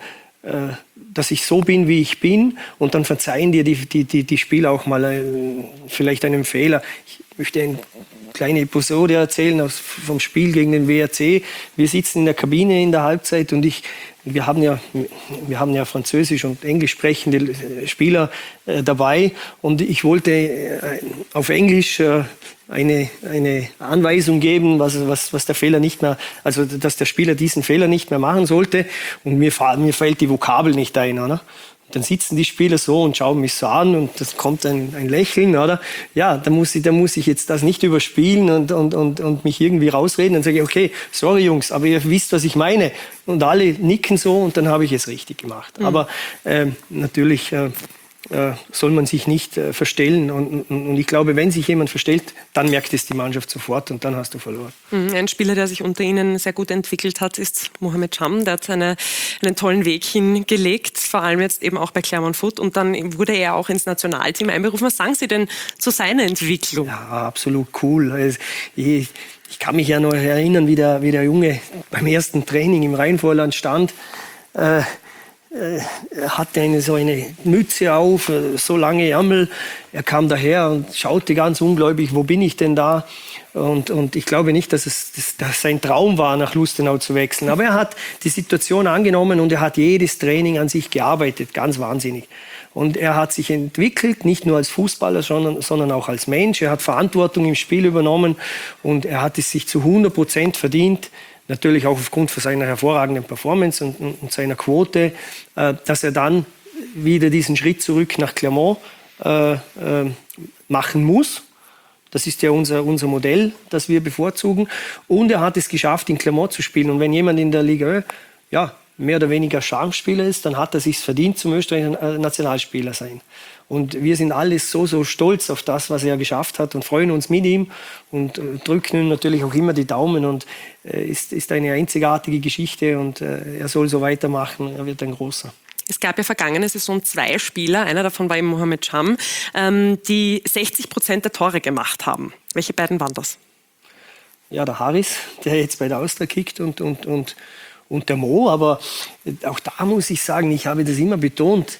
dass ich so bin, wie ich bin und dann verzeihen dir die, die, die, die Spieler auch mal äh, vielleicht einen Fehler. Ich möchte eine kleine Episode erzählen aus, vom Spiel gegen den W R C. Wir sitzen in der Kabine in der Halbzeit und ich, wir haben ja, wir haben ja französisch und englisch sprechende Spieler äh, dabei und ich wollte äh, auf Englisch äh, eine, eine Anweisung geben, was, was, was der Fehler nicht mehr, also dass der Spieler diesen Fehler nicht mehr machen sollte und mir, mir fällt die Vokabel nicht ein, oder? Dann sitzen die Spieler so und schauen mich so an und das kommt ein, ein Lächeln, oder? Ja, da muss ich, da muss ich jetzt das nicht überspielen und, und, und, und mich irgendwie rausreden. Dann sage ich, okay, sorry Jungs, aber ihr wisst, was ich meine. Und alle nicken so und dann habe ich es richtig gemacht. Mhm. Aber äh, natürlich äh, äh, soll man sich nicht äh, verstellen. Und, und, und ich glaube, wenn sich jemand verstellt, dann merkt es die Mannschaft sofort und dann hast du verloren. Mhm. Ein Spieler, der sich unter Ihnen sehr gut entwickelt hat, ist Mohamed Cham. Der hat eine, einen tollen Weg hingelegt, vor allem jetzt eben auch bei Clermont Foot. Und dann wurde er auch ins Nationalteam einberufen. Was sagen Sie denn zu seiner Entwicklung? Ja, absolut cool. Also, ich, ich kann mich ja noch erinnern, wie der, wie der Junge beim ersten Training im Rheinvorland stand. Äh, Er hatte eine, so eine Mütze auf, so lange Ärmel. Er kam daher und schaute ganz ungläubig, wo bin ich denn da? Und, und ich glaube nicht, dass es dass, dass sein Traum war, nach Lustenau zu wechseln. Aber er hat die Situation angenommen und er hat jedes Training an sich gearbeitet, ganz wahnsinnig. Und er hat sich entwickelt, nicht nur als Fußballer, sondern, sondern auch als Mensch. Er hat Verantwortung im Spiel übernommen und er hat es sich zu hundert Prozent verdient, natürlich auch aufgrund von seiner hervorragenden Performance und, und seiner Quote, äh, dass er dann wieder diesen Schritt zurück nach Clermont äh, äh, machen muss. Das ist ja unser, unser Modell, das wir bevorzugen. Und er hat es geschafft, in Clermont zu spielen. Und wenn jemand in der Ligue eins ja, mehr oder weniger Charmspieler ist, dann hat er sich verdient, zum österreichischen Nationalspieler sein. Und wir sind alle so, so stolz auf das, was er geschafft hat und freuen uns mit ihm und äh, drücken ihm natürlich auch immer die Daumen. Und es äh, ist, ist eine einzigartige Geschichte und äh, er soll so weitermachen, er wird ein großer. Es gab ja vergangene Saison zwei Spieler, einer davon war eben Mohamed Cham, ähm, die sechzig Prozent der Tore gemacht haben. Welche beiden waren das? Ja, der Haris, der jetzt bei der Austria kickt und, und, und, und der Mo. Aber auch da muss ich sagen, ich habe das immer betont,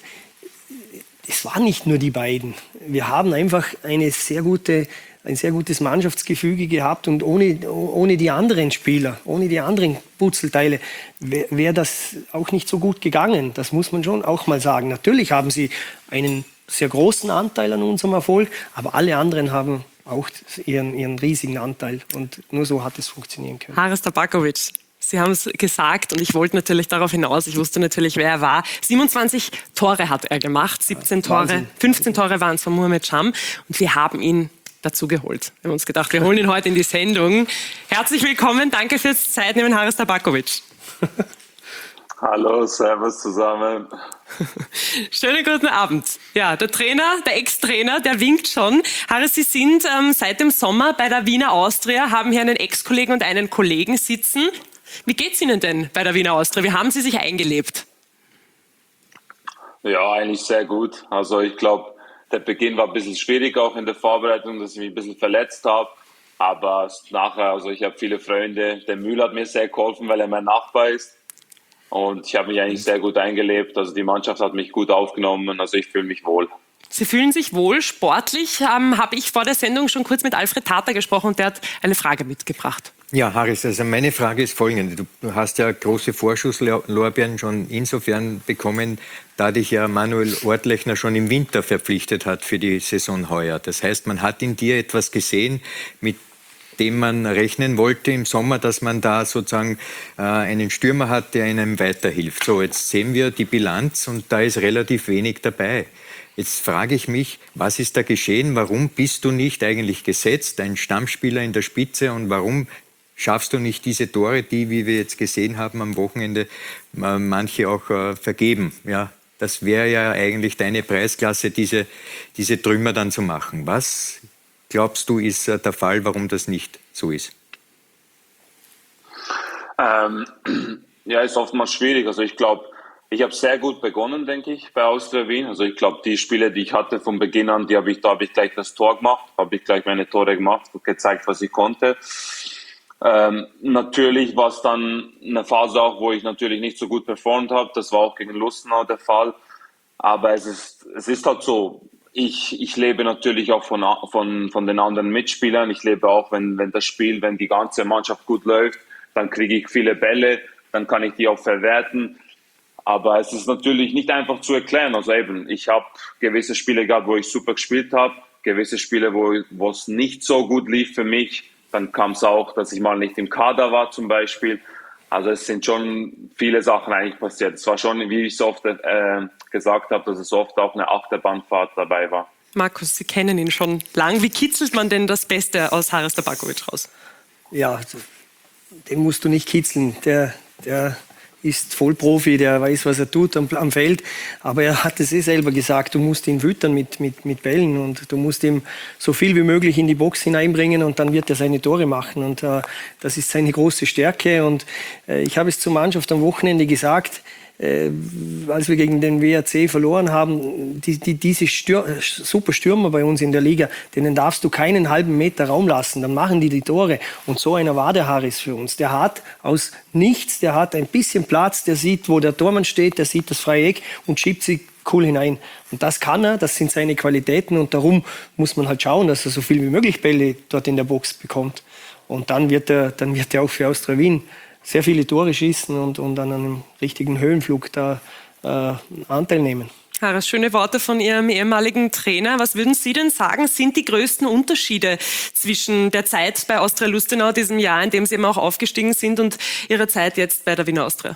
es waren nicht nur die beiden. Wir haben einfach eine sehr gute, ein sehr gutes Mannschaftsgefüge gehabt und ohne, ohne die anderen Spieler, ohne die anderen Putzelteile wäre wär das auch nicht so gut gegangen. Das muss man schon auch mal sagen. Natürlich haben sie einen sehr großen Anteil an unserem Erfolg, aber alle anderen haben auch ihren, ihren riesigen Anteil und nur so hat es funktionieren können. Haris Tabakovic. Sie haben es gesagt und ich wollte natürlich darauf hinaus, ich wusste natürlich, wer er war. siebenundzwanzig Tore hat er gemacht, siebzehn Tore, Wahnsinn. fünfzehn Tore waren es von Mohamed Cham und wir haben ihn dazu geholt. Wir haben uns gedacht, wir holen ihn heute in die Sendung. Herzlich willkommen, danke fürs Zeitnehmen, Haris Tabakovic. Hallo, servus zusammen. Schönen guten Abend. Ja, der Trainer, der Ex-Trainer, der winkt schon. Haris, Sie sind ähm, seit dem Sommer bei der Wiener Austria, haben hier einen Ex-Kollegen und einen Kollegen sitzen. Wie geht's Ihnen denn bei der Wiener Austria? Wie haben Sie sich eingelebt? Ja, eigentlich sehr gut. Also ich glaube, der Beginn war ein bisschen schwierig, auch in der Vorbereitung, dass ich mich ein bisschen verletzt habe. Aber nachher, also ich habe viele Freunde. Der Müller hat mir sehr geholfen, weil er mein Nachbar ist. Und ich habe mich eigentlich sehr gut eingelebt. Also die Mannschaft hat mich gut aufgenommen. Also ich fühle mich wohl. Sie fühlen sich wohl. Sportlich ähm, habe ich vor der Sendung schon kurz mit Alfred Tater gesprochen und der hat eine Frage mitgebracht. Ja, Haris, also meine Frage ist folgende. Du hast ja große Vorschusslorbeeren schon insofern bekommen, da dich ja Manuel Ortlechner schon im Winter verpflichtet hat für die Saison heuer. Das heißt, man hat in dir etwas gesehen, mit dem man rechnen wollte im Sommer, dass man da sozusagen äh, einen Stürmer hat, der einem weiterhilft. So, jetzt sehen wir die Bilanz und da ist relativ wenig dabei. Jetzt frage ich mich, was ist da geschehen? Warum bist du nicht eigentlich gesetzt, ein Stammspieler in der Spitze und warum schaffst du nicht diese Tore, die, wie wir jetzt gesehen haben, am Wochenende manche auch äh, vergeben? Ja, das wäre ja eigentlich deine Preisklasse, diese, diese Trümmer dann zu machen. Was glaubst du, ist äh, der Fall, warum das nicht so ist? Ähm, ja, ist oftmals schwierig. Also ich glaube, ich habe sehr gut begonnen, denke ich, bei Austria Wien. Also ich glaube, die Spiele, die ich hatte von Beginn an, die habe ich, da habe ich gleich das Tor gemacht, habe ich gleich meine Tore gemacht und gezeigt, was ich konnte. Ähm, natürlich war es dann eine Phase auch, wo ich natürlich nicht so gut performt habe. Das war auch gegen Lustenau der Fall. Aber es ist, es ist halt so. Ich, ich lebe natürlich auch von, von, von den anderen Mitspielern. Ich lebe auch, wenn, wenn das Spiel, wenn die ganze Mannschaft gut läuft, dann kriege ich viele Bälle, dann kann ich die auch verwerten. Aber es ist natürlich nicht einfach zu erklären. Also eben, ich habe gewisse Spiele gehabt, wo ich super gespielt habe, gewisse Spiele, wo, wo es nicht so gut lief für mich. Dann kam es auch, dass ich mal nicht im Kader war zum Beispiel. Also es sind schon viele Sachen eigentlich passiert. Es war schon, wie ich es oft äh, gesagt habe, dass es oft auch eine Achterbahnfahrt dabei war. Markus, Sie kennen ihn schon lang. Wie kitzelt man denn das Beste aus Haris Tabakovic raus? Ja, den musst du nicht kitzeln. Der, der ist Vollprofi, der weiß, was er tut am, am Feld. Aber er hat es eh selber gesagt, du musst ihn füttern mit, mit, mit Bällen und du musst ihm so viel wie möglich in die Box hineinbringen und dann wird er seine Tore machen. Und äh, das ist seine große Stärke. Und äh, ich habe es zur Mannschaft am Wochenende gesagt, äh, als wir gegen den W R C verloren haben, die, die, diese Stür super Stürmer bei uns in der Liga, denen darfst du keinen halben Meter Raum lassen, dann machen die die Tore. Und so einer war der Harris für uns. Der hat aus nichts, der hat ein bisschen Platz, der sieht, wo der Tormann steht, der sieht das freie Eck und schiebt sie cool hinein. Und das kann er, das sind seine Qualitäten und darum muss man halt schauen, dass er so viel wie möglich Bälle dort in der Box bekommt. Und dann wird er, dann wird er auch für Austria Wien sehr viele Tore schießen und, und an einem richtigen Höhenflug da äh, Anteil nehmen. Harris, schöne Worte von Ihrem ehemaligen Trainer. Was würden Sie denn sagen, sind die größten Unterschiede zwischen der Zeit bei Austria Lustenau, diesem Jahr, in dem Sie eben auch aufgestiegen sind, und Ihrer Zeit jetzt bei der Wiener Austria?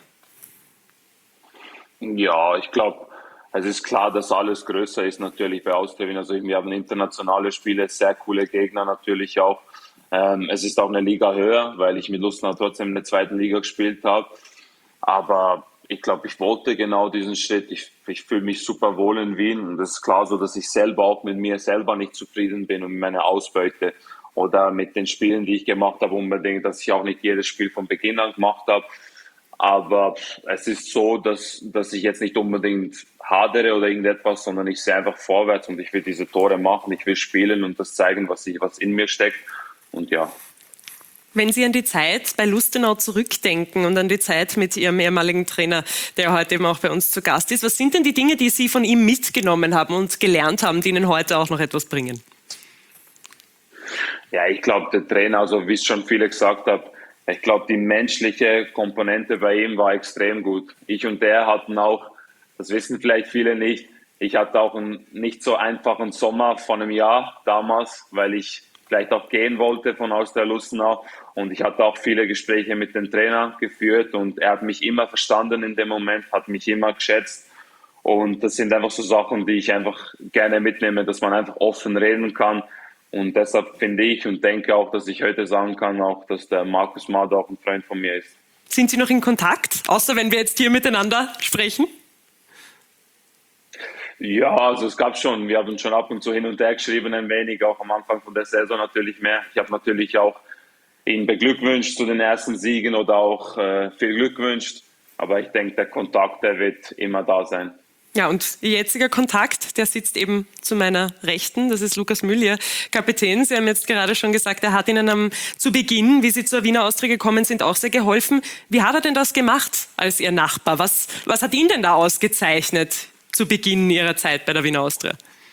Ja, ich glaube, es ist klar, dass alles größer ist natürlich bei Austria Wien. Also wir haben internationale Spiele, sehr coole Gegner natürlich auch. Ähm, es ist auch eine Liga höher, weil ich mit Lustenau trotzdem in der zweiten Liga gespielt habe. Aber ich glaube, ich wollte genau diesen Schritt. Ich, ich fühle mich super wohl in Wien. Und es ist klar so, dass ich selber auch mit mir selber nicht zufrieden bin und mit meiner Ausbeute oder mit den Spielen, die ich gemacht habe, unbedingt, dass ich auch nicht jedes Spiel von Beginn an gemacht habe. Aber es ist so, dass, dass ich jetzt nicht unbedingt hadere oder irgendetwas, sondern ich sehe einfach vorwärts und ich will diese Tore machen, ich will spielen und das zeigen, was, ich, was in mir steckt. Und ja. Wenn Sie an die Zeit bei Lustenau zurückdenken und an die Zeit mit Ihrem ehemaligen Trainer, der heute eben auch bei uns zu Gast ist, was sind denn die Dinge, die Sie von ihm mitgenommen haben und gelernt haben, die Ihnen heute auch noch etwas bringen? Ja, ich glaube, der Trainer, also wie es schon viele gesagt haben, ich glaube, die menschliche Komponente bei ihm war extrem gut. Ich und er hatten auch, das wissen vielleicht viele nicht, ich hatte auch einen nicht so einfachen Sommer von einem Jahr damals, weil ich vielleicht auch gehen wollte von Austria Lustenau. Und ich hatte auch viele Gespräche mit dem Trainer geführt und er hat mich immer verstanden in dem Moment, hat mich immer geschätzt. Und das sind einfach so Sachen, die ich einfach gerne mitnehme, dass man einfach offen reden kann. Und deshalb finde ich und denke auch, dass ich heute sagen kann, auch, dass der Markus Mader auch ein Freund von mir ist. Sind Sie noch in Kontakt, außer wenn wir jetzt hier miteinander sprechen? Ja, also es gab schon, wir haben schon ab und zu hin und her geschrieben ein wenig, auch am Anfang von der Saison natürlich mehr. Ich habe natürlich auch ihn beglückwünscht zu den ersten Siegen oder auch äh, viel Glück gewünscht. Aber ich denke, der Kontakt, der wird immer da sein. Ja, und Ihr jetziger Kontakt, der sitzt eben zu meiner Rechten, das ist Lukas Müll, Ihr Kapitän. Sie haben jetzt gerade schon gesagt, er hat Ihnen am, zu Beginn, wie Sie zur Wiener Austria gekommen sind, auch sehr geholfen. Wie hat er denn das gemacht als Ihr Nachbar? Was, was hat ihn denn da ausgezeichnet zu Beginn Ihrer Zeit bei der Wiener Austria?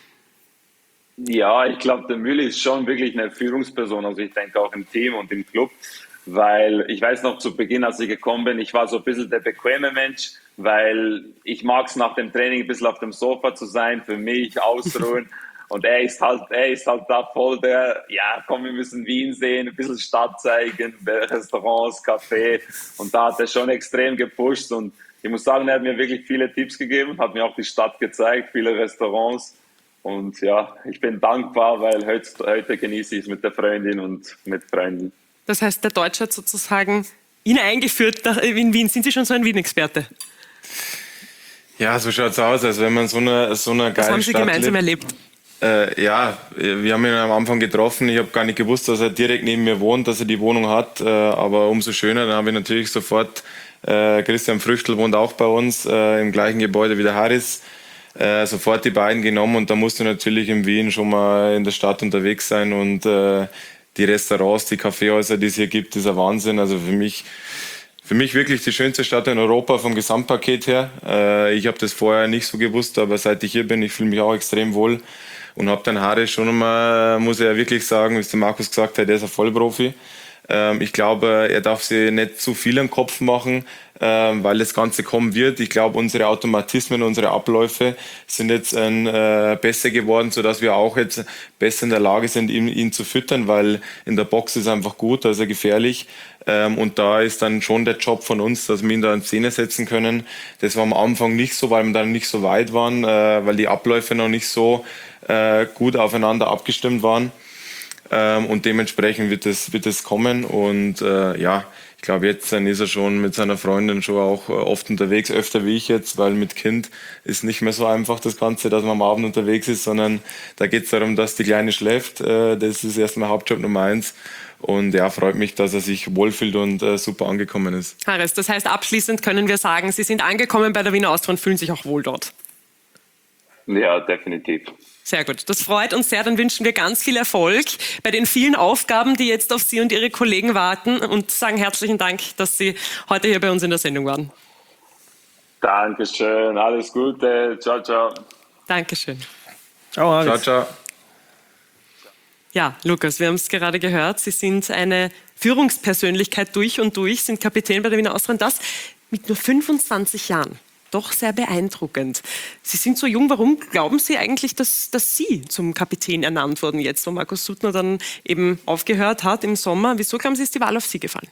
Ja, ich glaube, der Müller ist schon wirklich eine Führungsperson, also ich denke auch im Team und im Club, weil ich weiß noch zu Beginn, als ich gekommen bin, ich war so ein bisschen der bequeme Mensch, weil ich mag es nach dem Training ein bisschen auf dem Sofa zu sein, für mich ausruhen. Und er ist halt, er ist halt da voll der, ja, komm, wir müssen Wien sehen, ein bisschen Stadt zeigen, Restaurants, Café. Und da hat er schon extrem gepusht. Und ich muss sagen, er hat mir wirklich viele Tipps gegeben, hat mir auch die Stadt gezeigt, viele Restaurants. Und ja, ich bin dankbar, weil heute, heute genieße ich es mit der Freundin und mit Freunden. Das heißt, der Deutsche hat sozusagen ihn eingeführt in Wien. Sind Sie schon so ein Wien-Experte? Ja, so schaut's aus, als wenn man so einer so einer geilen Stadt. Was haben Sie gemeinsam erlebt? Äh, ja, wir haben ihn am Anfang getroffen. Ich habe gar nicht gewusst, dass er direkt neben mir wohnt, dass er die Wohnung hat. Äh, aber umso schöner, dann habe ich natürlich sofort, äh, Christian Früchtl wohnt auch bei uns äh, im gleichen Gebäude wie der Harris, äh, sofort die beiden genommen. Und da musst du natürlich in Wien schon mal in der Stadt unterwegs sein. Und äh, die Restaurants, die Kaffeehäuser, die es hier gibt, ist ein Wahnsinn. Also für mich... Für mich wirklich die schönste Stadt in Europa vom Gesamtpaket her. Äh, ich habe das vorher nicht so gewusst, aber seit ich hier bin, ich fühle mich auch extrem wohl und habe dann Harris schon einmal, muss ich ja wirklich sagen, wie es der Markus gesagt hat, der ist ein Vollprofi. Ähm, ich glaube, er darf sich nicht zu viel im Kopf machen, ähm, weil das Ganze kommen wird. Ich glaube, unsere Automatismen, unsere Abläufe sind jetzt äh, besser geworden, sodass wir auch jetzt besser in der Lage sind, ihn, ihn zu füttern, weil in der Box ist er einfach gut, da ist er gefährlich. Ähm, und da ist dann schon der Job von uns, dass wir ihn da in Szene setzen können. Das war am Anfang nicht so, weil wir dann nicht so weit waren, äh, weil die Abläufe noch nicht so äh, gut aufeinander abgestimmt waren. Ähm, und dementsprechend wird es wird es kommen. Und äh, ja, ich glaube, jetzt dann ist er schon mit seiner Freundin schon auch oft unterwegs, öfter wie ich jetzt, weil mit Kind ist nicht mehr so einfach das Ganze, dass man am Abend unterwegs ist, sondern da geht es darum, dass die Kleine schläft. Äh, das ist erstmal Hauptjob Nummer eins. Und ja, freut mich, dass er sich wohlfühlt und äh, super angekommen ist. Harris, das heißt, abschließend können wir sagen, Sie sind angekommen bei der Wiener Austria und fühlen sich auch wohl dort. Ja, definitiv. Sehr gut, das freut uns sehr. Dann wünschen wir ganz viel Erfolg bei den vielen Aufgaben, die jetzt auf Sie und Ihre Kollegen warten, und sagen herzlichen Dank, dass Sie heute hier bei uns in der Sendung waren. Dankeschön, alles Gute. Ciao, ciao. Dankeschön. Ciao, Harris. Ciao, ciao. Ja, Lukas, wir haben es gerade gehört. Sie sind eine Führungspersönlichkeit durch und durch, sind Kapitän bei der Wiener Austria, und das mit nur fünfundzwanzig Jahren. Doch sehr beeindruckend. Sie sind so jung. Warum glauben Sie eigentlich, dass, dass Sie zum Kapitän ernannt wurden jetzt, wo Markus Suttner dann eben aufgehört hat im Sommer? Wieso glauben Sie, ist die Wahl auf Sie gefallen?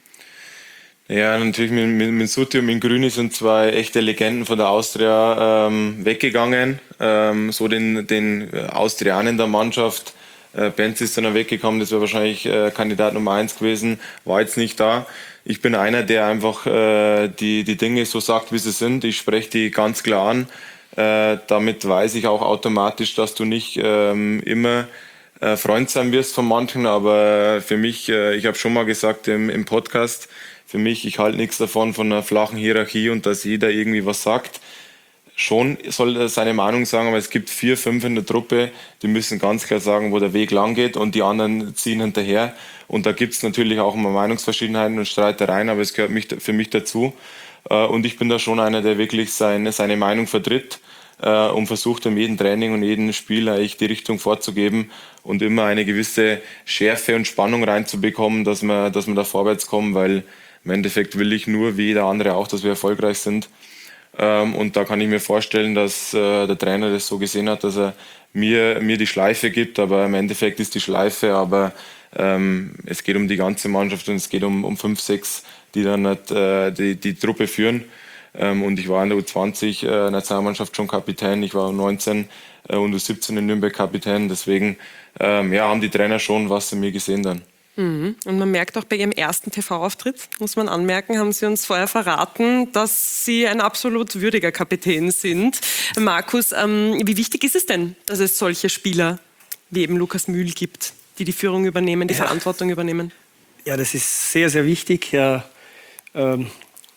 Ja, natürlich mit, mit, mit Sutti und mit Grüni sind zwei echte Legenden von der Austria ähm, weggegangen. Ähm, so den, den Austrianen der Mannschaft. Äh, Benz ist dann weggekommen, das wäre wahrscheinlich äh, Kandidat Nummer eins gewesen, war jetzt nicht da. Ich bin einer, der einfach äh, die, die Dinge so sagt, wie sie sind. Ich spreche die ganz klar an. Äh, damit weiß ich auch automatisch, dass du nicht ähm, immer äh, Freund sein wirst von manchen. Aber für mich, äh, ich habe schon mal gesagt im, im Podcast, für mich, ich halte nichts davon von einer flachen Hierarchie und dass jeder irgendwie was sagt. Schon soll er seine Meinung sagen, aber es gibt vier, fünf in der Truppe, die müssen ganz klar sagen, wo der Weg lang geht, und die anderen ziehen hinterher. Und da gibt es natürlich auch immer Meinungsverschiedenheiten und Streitereien, aber es gehört mich, für mich dazu. Und ich bin da schon einer, der wirklich seine, seine Meinung vertritt und versucht, in jedem Training und jedem Spiel eigentlich die Richtung vorzugeben und immer eine gewisse Schärfe und Spannung reinzubekommen, dass wir, dass wir da vorwärts kommen, weil im Endeffekt will ich nur, wie jeder andere auch, dass wir erfolgreich sind. Und da kann ich mir vorstellen, dass äh, der Trainer das so gesehen hat, dass er mir, mir die Schleife gibt. Aber im Endeffekt ist die Schleife, aber ähm, es geht um die ganze Mannschaft und es geht um, um fünf, sechs, die dann nicht, äh, die, die Truppe führen. Ähm, und ich war in der U zwanzig äh, Nationalmannschaft schon Kapitän, ich war U neunzehn äh, und U siebzehn in Nürnberg Kapitän. Deswegen ähm, ja, haben die Trainer schon was in mir gesehen dann. Mhm. Und man merkt auch bei Ihrem ersten T V-Auftritt, muss man anmerken, haben Sie uns vorher verraten, dass Sie ein absolut würdiger Kapitän sind. Markus, ähm, wie wichtig ist es denn, dass es solche Spieler wie eben Lukas Mühl gibt, die die Führung übernehmen, die ja. Verantwortung übernehmen? Ja, das ist sehr, sehr wichtig. Ja, ähm,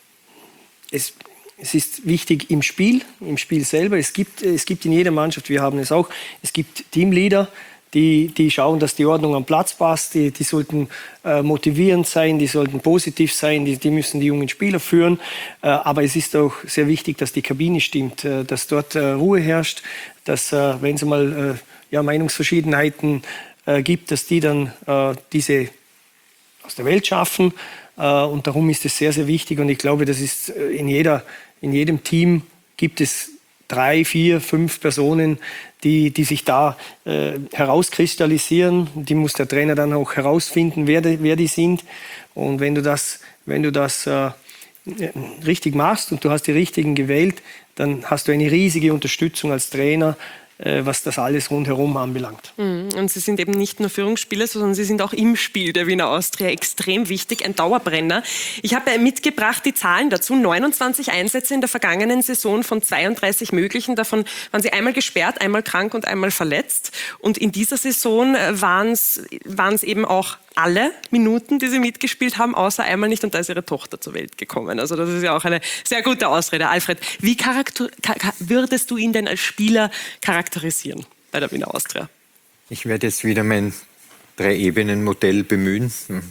es, es ist wichtig im Spiel, im Spiel selber. Es gibt, es gibt in jeder Mannschaft, wir haben es auch, es gibt Teamleader, Die, die schauen, dass die Ordnung am Platz passt, die, die sollten äh, motivierend sein, die sollten positiv sein, die, die müssen die jungen Spieler führen. Äh, aber es ist auch sehr wichtig, dass die Kabine stimmt, äh, dass dort äh, Ruhe herrscht, dass, äh, wenn es mal äh, ja, Meinungsverschiedenheiten äh, gibt, dass die dann äh, diese aus der Welt schaffen. Äh, und darum ist es sehr, sehr wichtig. Und ich glaube, das ist äh, in, jeder, in jedem Team gibt es drei, vier, fünf Personen, die, die sich da äh, herauskristallisieren. Die muss der Trainer dann auch herausfinden, wer, de, wer die sind. Und wenn du das, wenn du das äh, richtig machst und du hast die richtigen gewählt, dann hast du eine riesige Unterstützung als Trainer, was das alles rundherum anbelangt. Und Sie sind eben nicht nur Führungsspieler, sondern Sie sind auch im Spiel der Wiener Austria extrem wichtig, ein Dauerbrenner. Ich habe mitgebracht die Zahlen dazu. neunundzwanzig Einsätze in der vergangenen Saison von zweiunddreißig möglichen. Davon waren Sie einmal gesperrt, einmal krank und einmal verletzt. Und in dieser Saison waren es eben auch alle Minuten, die Sie mitgespielt haben, außer einmal nicht, und da ist Ihre Tochter zur Welt gekommen. Also das ist ja auch eine sehr gute Ausrede. Alfred, wie charakter- würdest du ihn denn als Spieler charakterisieren bei der Wiener Austria? Ich werde jetzt wieder mein Drei-Ebenen-Modell bemühen.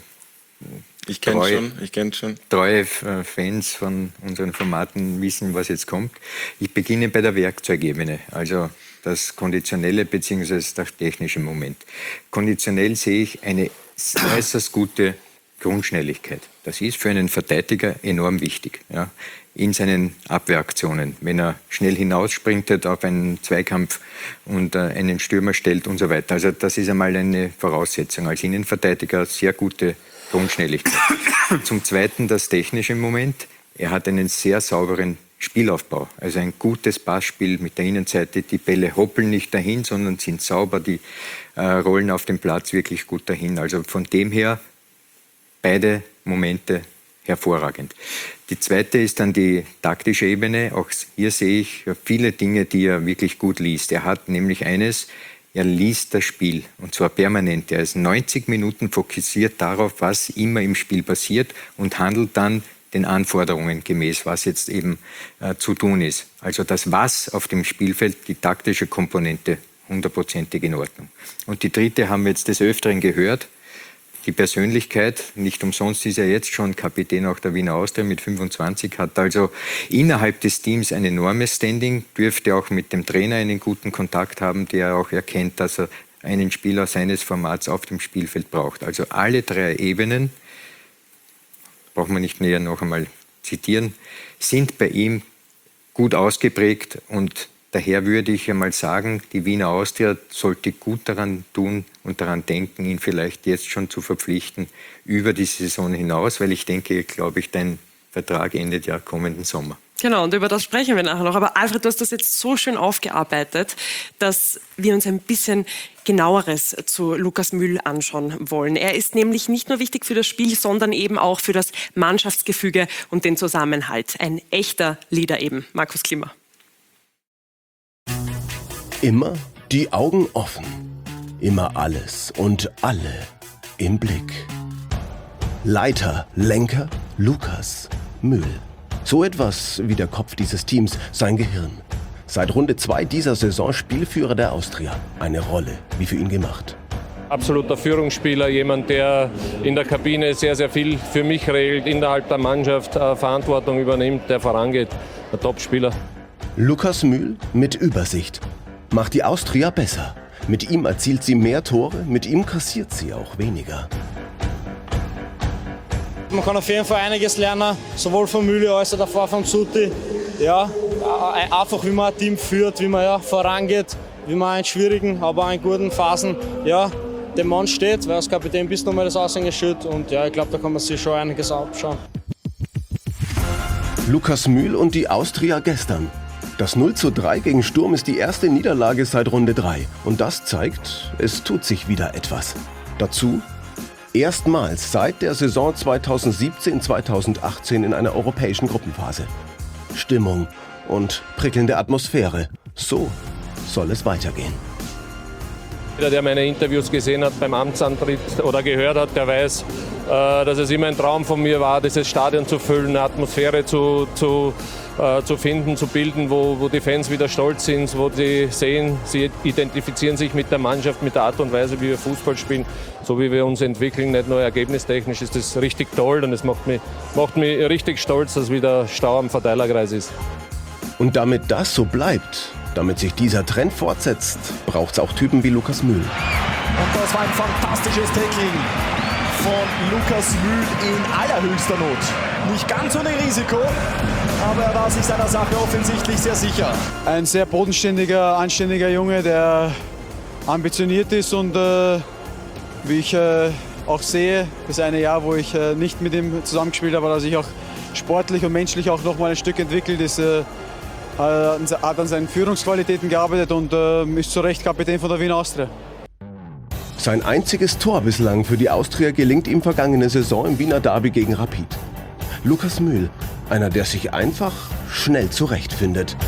Ich kenne es schon, ich kenne schon. Treue Fans von unseren Formaten wissen, was jetzt kommt. Ich beginne bei der Werkzeugebene, also das konditionelle bzw. das technische Moment. Konditionell sehe ich eine äußerst gute Grundschnelligkeit. Das ist für einen Verteidiger enorm wichtig, ja, in seinen Abwehraktionen. Wenn er schnell hinaussprintet auf einen Zweikampf und äh, einen Stürmer stellt und so weiter. Also das ist einmal eine Voraussetzung. Als Innenverteidiger sehr gute Grundschnelligkeit. Zum Zweiten das technische Moment. Er hat einen sehr sauberen Spielaufbau, also ein gutes Passspiel mit der Innenseite. Die Bälle hoppeln nicht dahin, sondern sind sauber, die äh, rollen auf dem Platz wirklich gut dahin. Also von dem her beide Momente hervorragend. Die zweite ist dann die taktische Ebene. Auch hier sehe ich viele Dinge, die er wirklich gut liest. Er hat nämlich eines, er liest das Spiel und zwar permanent. Er ist neunzig Minuten fokussiert darauf, was immer im Spiel passiert und handelt dann den Anforderungen gemäß, was jetzt eben äh, zu tun ist. Also das Was auf dem Spielfeld, die taktische Komponente, hundertprozentig in Ordnung. Und die dritte haben wir jetzt des Öfteren gehört, die Persönlichkeit. Nicht umsonst ist er jetzt schon Kapitän auch der Wiener Austria mit fünfundzwanzig, hat also innerhalb des Teams ein enormes Standing, dürfte auch mit dem Trainer einen guten Kontakt haben, der auch erkennt, dass er einen Spieler seines Formats auf dem Spielfeld braucht. Also alle drei Ebenen, braucht man nicht näher noch einmal zitieren, sind bei ihm gut ausgeprägt und daher würde ich einmal sagen, die Wiener Austria sollte gut daran tun und daran denken, ihn vielleicht jetzt schon zu verpflichten über die Saison hinaus, weil ich denke, glaube ich, dein Vertrag endet ja kommenden Sommer. Genau, und über das sprechen wir nachher noch. Aber Alfred, du hast das jetzt so schön aufgearbeitet, dass wir uns ein bisschen Genaueres zu Lukas Mühl anschauen wollen. Er ist nämlich nicht nur wichtig für das Spiel, sondern eben auch für das Mannschaftsgefüge und den Zusammenhalt. Ein echter Leader eben. Markus Klimmer. Immer die Augen offen. Immer alles und alle im Blick. Leiter, Lenker, Lukas Mühl. So etwas wie der Kopf dieses Teams, sein Gehirn. Seit Runde zwei dieser Saison Spielführer der Austria. Eine Rolle wie für ihn gemacht. Absoluter Führungsspieler, jemand, der in der Kabine sehr, sehr viel für mich regelt, innerhalb der Mannschaft äh, Verantwortung übernimmt, der vorangeht. Ein Top-Spieler. Lukas Mühl mit Übersicht. Macht die Austria besser. Mit ihm erzielt sie mehr Tore, mit ihm kassiert sie auch weniger. Man kann auf jeden Fall einiges lernen, sowohl von Mühle als auch davor von Zutti. Ja, einfach wie man ein Team führt, wie man ja, vorangeht, wie man in schwierigen, aber auch in guten Phasen ja, dem Mann steht, weil als Kapitän bist du nochmal das Aushängeschild und ja, ich glaube, da kann man sich schon einiges abschauen. Lukas Mühl und die Austria gestern. Das null zu drei gegen Sturm ist die erste Niederlage seit Runde drei. Und das zeigt, es tut sich wieder etwas. Dazu erstmals seit der Saison zweitausendsiebzehn zweitausendachtzehn in einer europäischen Gruppenphase. Stimmung und prickelnde Atmosphäre. So soll es weitergehen. Jeder, der meine Interviews gesehen hat beim Amtsantritt oder gehört hat, der weiß, dass es immer ein Traum von mir war, dieses Stadion zu füllen, eine Atmosphäre zu, zu, äh, zu finden, zu bilden, wo, wo die Fans wieder stolz sind, wo sie sehen, sie identifizieren sich mit der Mannschaft, mit der Art und Weise, wie wir Fußball spielen, so wie wir uns entwickeln, nicht nur ergebnistechnisch, ist das richtig toll und es macht mich, macht mich richtig stolz, dass wieder Stau am Verteilerkreis ist. Und damit das so bleibt, damit sich dieser Trend fortsetzt, braucht es auch Typen wie Lukas Mühl. Und das war ein fantastisches Tackling von Lukas Mühl in allerhöchster Not. Nicht ganz ohne Risiko, aber er war sich seiner Sache offensichtlich sehr sicher. Ein sehr bodenständiger, anständiger Junge, der ambitioniert ist und äh, wie ich äh, auch sehe, das eine Jahr, wo ich äh, nicht mit ihm zusammengespielt habe, aber sich auch sportlich und menschlich auch noch mal ein Stück entwickelt ist, äh, hat an seinen Führungsqualitäten gearbeitet und äh, ist zu Recht Kapitän von der Wiener Austria. Sein einziges Tor bislang für die Austria gelingt ihm vergangene Saison im Wiener Derby gegen Rapid. Lukas Mühl, einer, der sich einfach schnell zurechtfindet.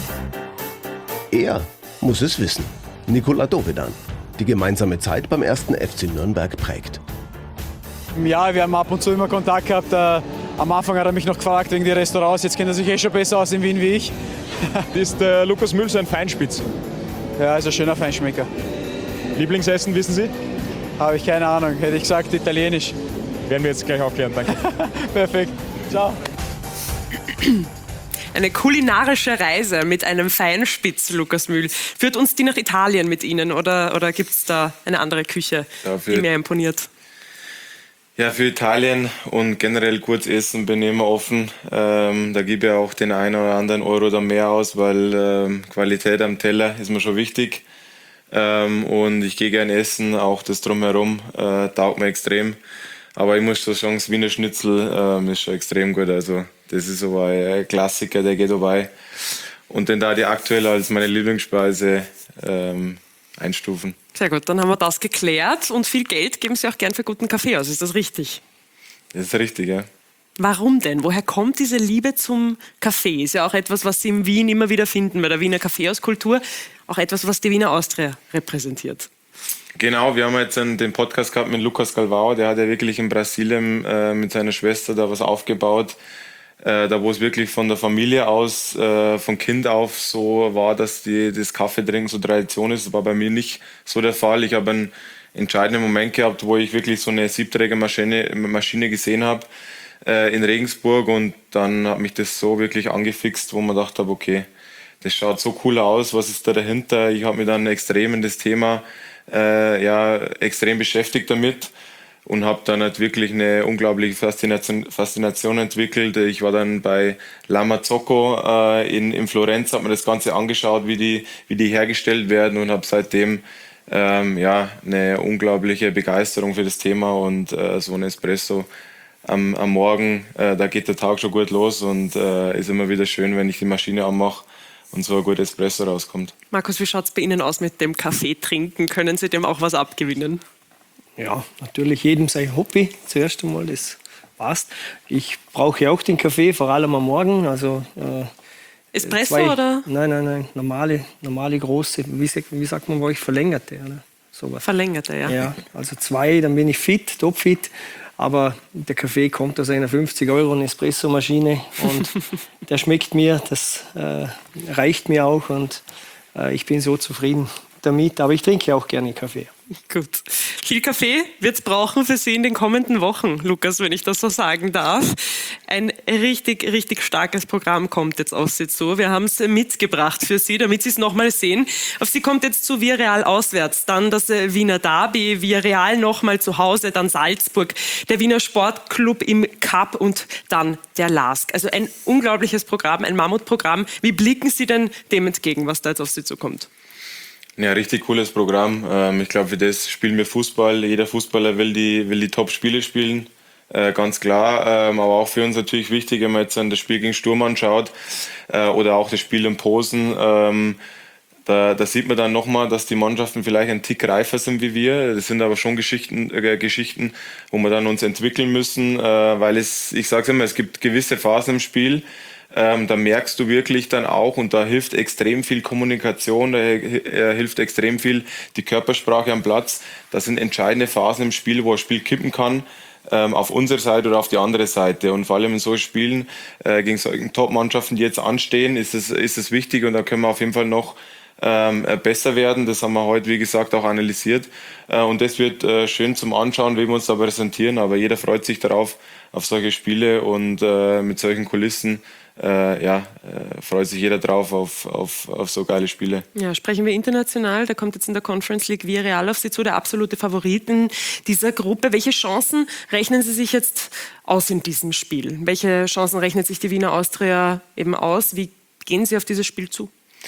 Er muss es wissen. Nikola Dovedan, die gemeinsame Zeit beim ersten F C Nürnberg prägt. Ja, wir haben ab und zu immer Kontakt gehabt. Äh, am Anfang hat er mich noch gefragt wegen der Restaurants. Jetzt kennt er sich eh schon besser aus in Wien wie ich. Ist äh, Lukas Mühl so ein Feinspitz? Ja, ist ein schöner Feinschmecker. Lieblingsessen, wissen Sie? Habe ich keine Ahnung. Hätte ich gesagt, Italienisch. Werden wir jetzt gleich aufklären, danke. Perfekt. Ciao. Eine kulinarische Reise mit einem Feinspitz, Lukas Mühl. Führt uns die nach Italien mit Ihnen oder, oder gibt es da eine andere Küche, ja, die mir imponiert? Ja, für Italien und generell kurz essen bin ich immer offen. Ähm, da gebe ich auch den einen oder anderen Euro da mehr aus, weil ähm, Qualität am Teller ist mir schon wichtig. Ähm, und ich gehe gerne essen, auch das Drumherum äh, taugt mir extrem. Aber ich muss schon sagen, das Wiener Schnitzel ähm, ist schon extrem gut. Also das ist so ein Klassiker, der geht dabei. Und den da die aktuell als meine Lieblingsspeise ähm, einstufen. Sehr gut, dann haben wir das geklärt. Und viel Geld geben Sie auch gern für guten Kaffee aus, ist das richtig? Das ist richtig, ja. Warum denn? Woher kommt diese Liebe zum Kaffee? Ist ja auch etwas, was Sie in Wien immer wieder finden, bei der Wiener Kaffeehauskultur. Auch etwas, was die Wiener Austria repräsentiert. Genau, wir haben jetzt den Podcast gehabt mit Lucas Galvao. Der hat ja wirklich in Brasilien äh, mit seiner Schwester da was aufgebaut. Äh, da wo es wirklich von der Familie aus, äh, von Kind auf so war, dass die, das Kaffeetrinken so Tradition ist. Das war bei mir nicht so der Fall. Ich habe einen entscheidenden Moment gehabt, wo ich wirklich so eine Siebträgermaschine Maschine gesehen habe in Regensburg, und dann hat mich das so wirklich angefixt, wo man gedacht habe, okay, das schaut so cool aus, was ist da dahinter? Ich habe mich dann extrem in das Thema äh, ja, extrem beschäftigt damit und habe dann halt wirklich eine unglaubliche Faszination, Faszination entwickelt. Ich war dann bei La Marzocco äh, in, in Florenz, habe mir das Ganze angeschaut, wie die, wie die hergestellt werden, und habe seitdem ähm, ja, eine unglaubliche Begeisterung für das Thema, und äh, so ein Espresso Am, am Morgen, äh, da geht der Tag schon gut los, und äh, ist immer wieder schön, wenn ich die Maschine anmache und so ein guter Espresso rauskommt. Markus, wie schaut es bei Ihnen aus mit dem Kaffee trinken? Können Sie dem auch was abgewinnen? Ja, natürlich jedem sein Hobby. Zuerst einmal, das passt. Ich brauche auch den Kaffee, vor allem am Morgen. Also, äh, Espresso zwei, oder? Nein, nein, nein, normale, normale große, wie, wie sagt man bei euch, verlängerte. Oder? Sowas. Verlängerte, ja. Ja, also zwei, dann bin ich fit, topfit. Aber der Kaffee kommt aus einer fünfzig Euro Espresso-Maschine, und der schmeckt mir, das äh, reicht mir auch, und äh, ich bin so zufrieden damit. Aber ich trinke auch gerne Kaffee. Gut. Viel Kaffee wird es brauchen für Sie in den kommenden Wochen, Lukas, wenn ich das so sagen darf. Ein richtig, richtig starkes Programm kommt jetzt auf Sie zu. Wir haben es mitgebracht für Sie, damit Sie es nochmal sehen. Auf Sie kommt jetzt zu Villarreal auswärts, dann das Wiener Derby, Villarreal nochmal zu Hause, dann Salzburg, der Wiener Sportclub im Cup und dann der LASK. Also ein unglaubliches Programm, ein Mammutprogramm. Wie blicken Sie denn dem entgegen, was da jetzt auf Sie zukommt? Ja, richtig cooles Programm. Ähm, ich glaube, für das spielen wir Fußball. Jeder Fußballer will die, will die Top-Spiele spielen, äh, ganz klar. Ähm, aber auch für uns natürlich wichtig, wenn man jetzt an das Spiel gegen Sturm anschaut äh, oder auch das Spiel in Posen. Ähm, da, da sieht man dann nochmal, dass die Mannschaften vielleicht ein Tick reifer sind wie wir. Das sind aber schon Geschichten, äh, Geschichten, wo wir dann uns entwickeln müssen, äh, weil es, ich sage es immer, es gibt gewisse Phasen im Spiel. Ähm, da merkst du wirklich dann auch, und da hilft extrem viel Kommunikation, da äh, hilft extrem viel die Körpersprache am Platz. Das sind entscheidende Phasen im Spiel, wo ein Spiel kippen kann, ähm, auf unsere Seite oder auf die andere Seite. Und vor allem in solchen Spielen äh, gegen solchen Top-Mannschaften, die jetzt anstehen, ist es, ist es wichtig, und da können wir auf jeden Fall noch ähm, besser werden. Das haben wir heute, wie gesagt, auch analysiert. Äh, und das wird äh, schön zum Anschauen, wie wir uns da präsentieren. Aber jeder freut sich darauf, auf solche Spiele, und äh, mit solchen Kulissen Äh, ja, äh, freut sich jeder drauf auf, auf, auf so geile Spiele. Ja, sprechen wir international. Da kommt jetzt in der Conference League Villarreal auf Sie zu, der absolute Favoriten dieser Gruppe. Welche Chancen rechnen Sie sich jetzt aus in diesem Spiel? Welche Chancen rechnet sich die Wiener Austria eben aus? Wie gehen Sie auf dieses Spiel zu?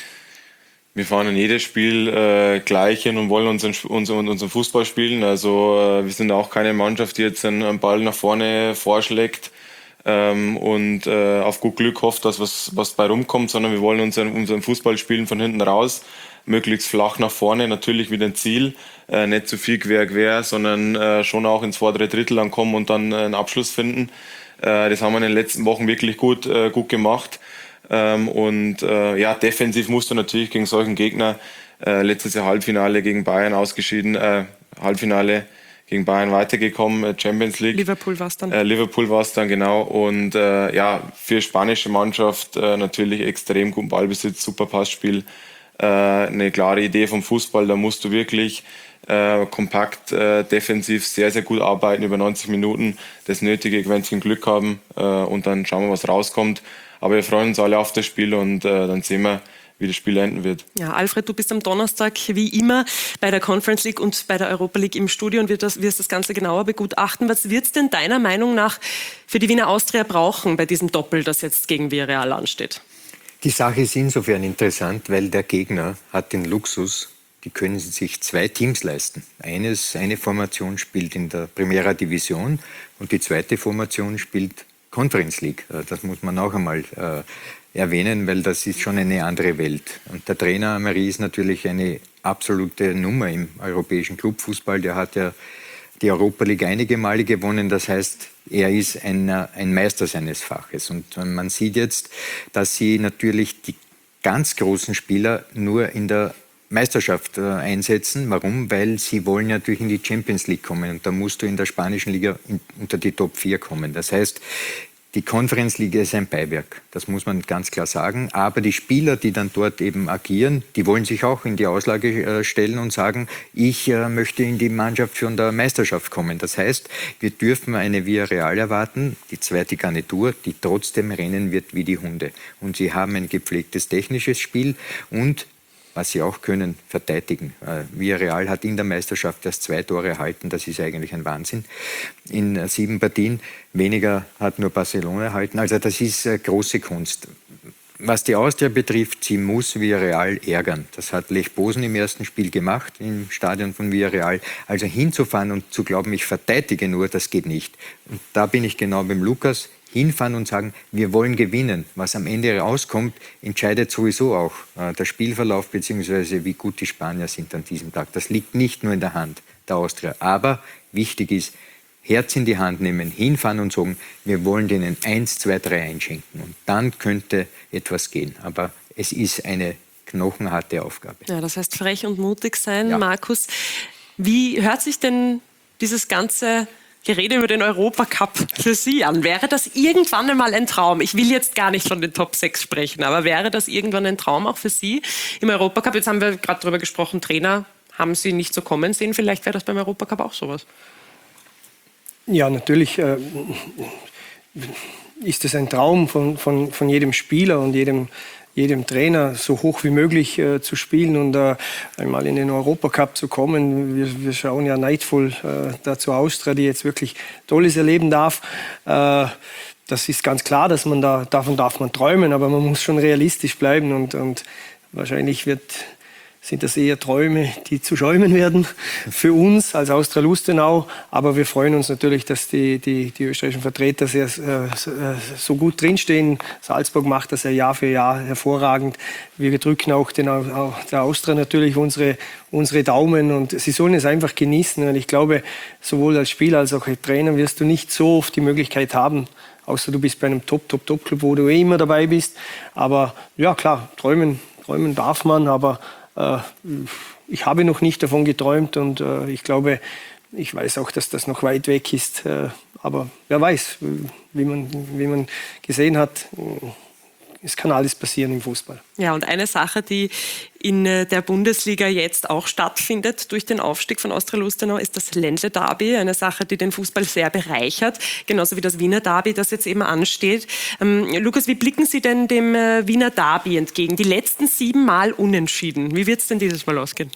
Wir fahren in jedes Spiel äh, gleich hin und wollen unseren, unseren, unseren Fußball spielen. Also äh, wir sind auch keine Mannschaft, die jetzt einen, einen Ball nach vorne vorschlägt ähm, und äh, auf gut Glück hofft, dass was, was bei rumkommt, sondern wir wollen unseren, unseren Fußball spielen von hinten raus, möglichst flach nach vorne, natürlich wieder ein Ziel, äh, nicht zu viel quer quer, sondern äh, schon auch ins vordere Drittel ankommen und dann äh, einen Abschluss finden. Äh, das haben wir in den letzten Wochen wirklich gut, äh, gut gemacht. Ähm, und äh, ja, defensiv musst du natürlich gegen solchen Gegner, äh, letztes Jahr Halbfinale gegen Bayern ausgeschieden, äh, Halbfinale gegen Bayern weitergekommen, äh, Champions League. Liverpool war es dann. Äh, Liverpool war es dann, genau. Und äh, ja, für spanische Mannschaft äh, natürlich extrem guten Ballbesitz, super Passspiel, äh, eine klare Idee vom Fußball. Da musst du wirklich äh, kompakt, äh, defensiv sehr, sehr gut arbeiten über neunzig Minuten, das nötige Quäntchen Glück haben äh, und dann schauen wir, was rauskommt. Aber wir freuen uns alle auf das Spiel und äh, dann sehen wir, wie das Spiel enden wird. Ja, Alfred, du bist am Donnerstag wie immer bei der Conference League und bei der Europa League im Studio und wirst das, wirst das Ganze genauer begutachten. Was wird es denn deiner Meinung nach für die Wiener Austria brauchen bei diesem Doppel, das jetzt gegen Villarreal ansteht? Die Sache ist insofern interessant, weil der Gegner hat den Luxus, die können sich zwei Teams leisten. Eines, eine Formation spielt in der Primera Division und die zweite Formation spielt Conference League. Das muss man auch einmal äh, erwähnen, weil das ist schon eine andere Welt. Und der Trainer Marie ist natürlich eine absolute Nummer im europäischen Clubfußball. Der hat ja die Europa League einige Male gewonnen. Das heißt, er ist ein, ein Meister seines Faches. Und man sieht jetzt, dass sie natürlich die ganz großen Spieler nur in der Meisterschaft äh, einsetzen. Warum? Weil sie wollen natürlich in die Champions League kommen. Und da musst du in der spanischen Liga in, unter die Top vier kommen. Das heißt, die Conference League ist ein Beiwerk, das muss man ganz klar sagen. Aber die Spieler, die dann dort eben agieren, die wollen sich auch in die Auslage äh, stellen und sagen, ich äh, möchte in die Mannschaft von der Meisterschaft kommen. Das heißt, wir dürfen eine Villarreal erwarten, die zweite Garnitur, die trotzdem rennen wird wie die Hunde. Und sie haben ein gepflegtes technisches Spiel und was sie auch können, verteidigen. Äh, Villarreal hat in der Meisterschaft erst zwei Tore erhalten, das ist eigentlich ein Wahnsinn. In äh, sieben Partien, weniger hat nur Barcelona erhalten, also das ist äh, große Kunst. Was die Austria betrifft, sie muss Villarreal ärgern. Das hat Lech Posen im ersten Spiel gemacht, im Stadion von Villarreal. Also hinzufahren und zu glauben, ich verteidige nur, das geht nicht. Und da bin ich genau beim Lukas. Hinfahren und sagen, wir wollen gewinnen. Was am Ende rauskommt, entscheidet sowieso auch äh, der Spielverlauf bzw. wie gut die Spanier sind an diesem Tag. Das liegt nicht nur in der Hand der Austria. Aber wichtig ist, Herz in die Hand nehmen, hinfahren und sagen, wir wollen denen eins, zwei, drei einschenken. Und dann könnte etwas gehen. Aber es ist eine knochenharte Aufgabe. Ja, das heißt frech und mutig sein. Ja. Markus, wie hört sich denn dieses ganze Gerede über den Europacup für Sie an? Wäre das irgendwann einmal ein Traum? Ich will jetzt gar nicht von den Top sechs sprechen, aber wäre das irgendwann ein Traum auch für Sie im Europacup? Jetzt haben wir gerade darüber gesprochen, Trainer haben Sie nicht so kommen sehen. Vielleicht wäre das beim Europacup auch sowas. Ja, natürlich äh, ist es ein Traum von, von, von jedem Spieler und jedem jedem Trainer so hoch wie möglich äh, zu spielen und äh, einmal in den Europacup zu kommen. Wir, wir schauen ja neidvoll äh, dazu Austria, die jetzt wirklich Tolles erleben darf. Äh, das ist ganz klar, dass man da, davon darf man träumen, aber man muss schon realistisch bleiben und, und wahrscheinlich wird, sind das eher Träume, die zu schäumen werden für uns als Austria Lustenau. Aber wir freuen uns natürlich, dass die, die, die österreichischen Vertreter sehr, äh, so gut drinstehen. Salzburg macht das ja Jahr für Jahr hervorragend. Wir drücken auch, den, auch der Austria natürlich unsere, unsere Daumen und sie sollen es einfach genießen. Und ich glaube, sowohl als Spieler als auch als Trainer wirst du nicht so oft die Möglichkeit haben, außer du bist bei einem Top, Top, Top-Club, wo du eh immer dabei bist. Aber ja, klar, träumen, träumen darf man, aber ich habe noch nicht davon geträumt und äh, ich glaube, ich weiß auch, dass das noch weit weg ist. Äh, aber wer weiß, wie man, wie man gesehen hat, es kann alles passieren im Fußball. Ja, und eine Sache, die in der Bundesliga jetzt auch stattfindet durch den Aufstieg von Austria Lustenau, ist das Ländle-Derby. Eine Sache, die den Fußball sehr bereichert, genauso wie das Wiener Derby, das jetzt eben ansteht. Ähm, Lukas, wie blicken Sie denn dem äh, Wiener Derby entgegen? Die letzten sieben Mal unentschieden. Wie wird es denn dieses Mal ausgehen?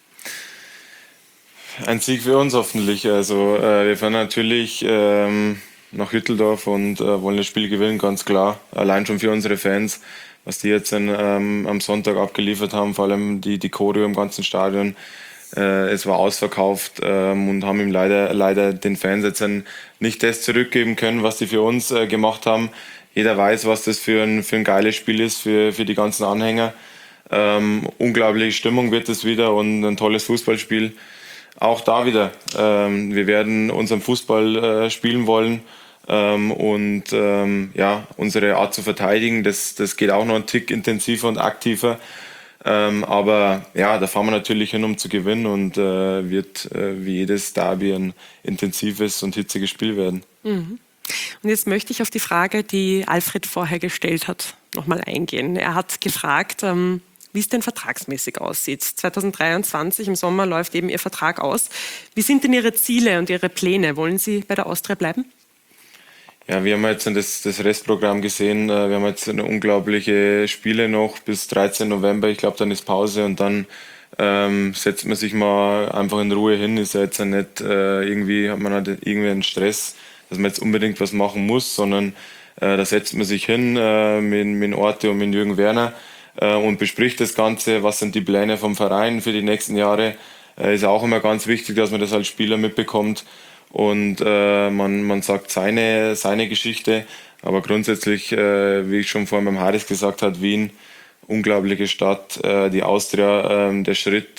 Ein Sieg für uns hoffentlich. Also äh, wir fahren natürlich ähm, nach Hütteldorf und äh, wollen das Spiel gewinnen, ganz klar. Allein schon für unsere Fans, was die jetzt in, ähm, am Sonntag abgeliefert haben, vor allem die, die Choreo im ganzen Stadion. Äh, es war ausverkauft ähm, und haben ihm leider, leider den Fans jetzt ein, nicht das zurückgeben können, was sie für uns äh, gemacht haben. Jeder weiß, was das für ein, für ein geiles Spiel ist für, für die ganzen Anhänger. Ähm, unglaubliche Stimmung wird es wieder und ein tolles Fußballspiel. Auch da wieder. Ähm, wir werden unseren Fußball äh, spielen wollen. Ähm, und ähm, ja, unsere Art zu verteidigen, das, das geht auch noch einen Tick intensiver und aktiver. Ähm, aber ja, da fahren wir natürlich hin, um zu gewinnen und äh, wird äh, wie jedes Derby ein intensives und hitziges Spiel werden. Mhm. Und jetzt möchte ich auf die Frage, die Alfred vorher gestellt hat, nochmal eingehen. Er hat gefragt, ähm, wie es denn vertragsmäßig aussieht. zwanzig dreiundzwanzig im Sommer läuft eben Ihr Vertrag aus. Wie sind denn Ihre Ziele und Ihre Pläne? Wollen Sie bei der Austria bleiben? Ja, wir haben jetzt das, das Restprogramm gesehen. Wir haben jetzt eine unglaubliche Spiele noch bis dreizehnten November. Ich glaube, dann ist Pause und dann ähm, setzt man sich mal einfach in Ruhe hin. Ist ja jetzt nicht äh, irgendwie, hat man halt irgendwie einen Stress, dass man jetzt unbedingt was machen muss, sondern äh, da setzt man sich hin äh, mit, mit Orte und mit Jürgen Werner äh, und bespricht das Ganze. Was sind die Pläne vom Verein für die nächsten Jahre? Äh, ist auch immer ganz wichtig, dass man das als Spieler mitbekommt. Und äh, man, man sagt seine, seine Geschichte, aber grundsätzlich, äh, wie ich schon vorhin beim Haris gesagt habe, Wien, unglaubliche Stadt, äh, die Austria, äh, der Schritt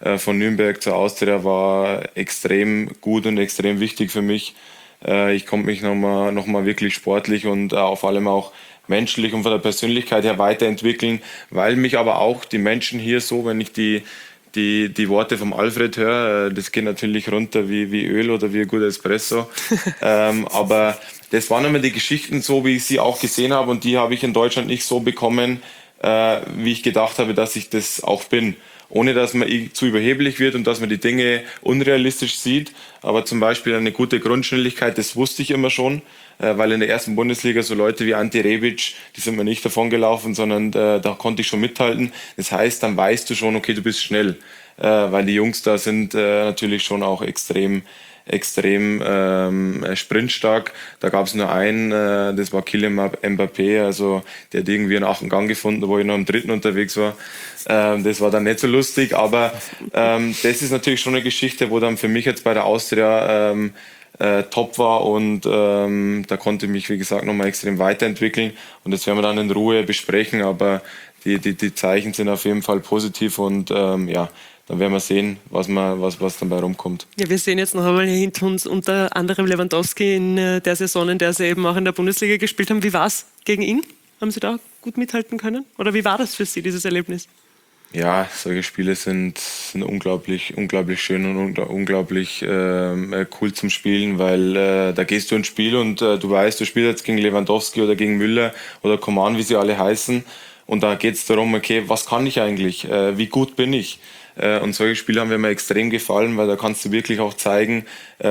äh, von Nürnberg zur Austria war extrem gut und extrem wichtig für mich. Äh, ich konnte mich nochmal noch mal wirklich sportlich und äh, vor allem auch menschlich und von der Persönlichkeit her weiterentwickeln, weil mich aber auch die Menschen hier so, wenn ich die Die, die Worte vom Alfred höre, das geht natürlich runter wie, wie Öl oder wie ein guter Espresso. ähm, aber das waren immer die Geschichten so, wie ich sie auch gesehen habe und die habe ich in Deutschland nicht so bekommen, äh, wie ich gedacht habe, dass ich das auch bin. Ohne dass man zu überheblich wird und dass man die Dinge unrealistisch sieht. Aber zum Beispiel eine gute Grundschnelligkeit, das wusste ich immer schon, äh, weil in der ersten Bundesliga so Leute wie Ante Rebic, die sind mir nicht davon gelaufen, sondern äh, da konnte ich schon mithalten. Das heißt, dann weißt du schon, okay, du bist schnell, äh, weil die Jungs da sind äh, natürlich schon auch extrem extrem ähm, sprintstark. Da gab es nur einen, äh, das war Kylian Mbappé, also der hat irgendwie einen achten Gang gefunden, wo ich noch im dritten unterwegs war. Ähm, das war dann nicht so lustig, aber ähm, das ist natürlich schon eine Geschichte, wo dann für mich jetzt bei der Austria ähm, äh, top war und ähm, da konnte ich mich, wie gesagt, nochmal extrem weiterentwickeln und das werden wir dann in Ruhe besprechen, aber die, die, die Zeichen sind auf jeden Fall positiv und ähm, ja, dann werden wir sehen, was, man, was, was dabei rumkommt. Ja, wir sehen jetzt noch einmal hier hinter uns unter anderem Lewandowski in der Saison, in der Sie eben auch in der Bundesliga gespielt haben. Wie war es gegen ihn? Haben Sie da gut mithalten können? Oder wie war das für Sie, dieses Erlebnis? Ja, solche Spiele sind, sind unglaublich, unglaublich schön und unglaublich äh, cool zum Spielen, weil äh, da gehst du ins Spiel und äh, du weißt, du spielst jetzt gegen Lewandowski oder gegen Müller oder Coman, wie sie alle heißen. Und da geht es darum, okay, was kann ich eigentlich? Äh, wie gut bin ich? Und solche Spiele haben mir extrem gefallen, weil da kannst du wirklich auch zeigen, äh,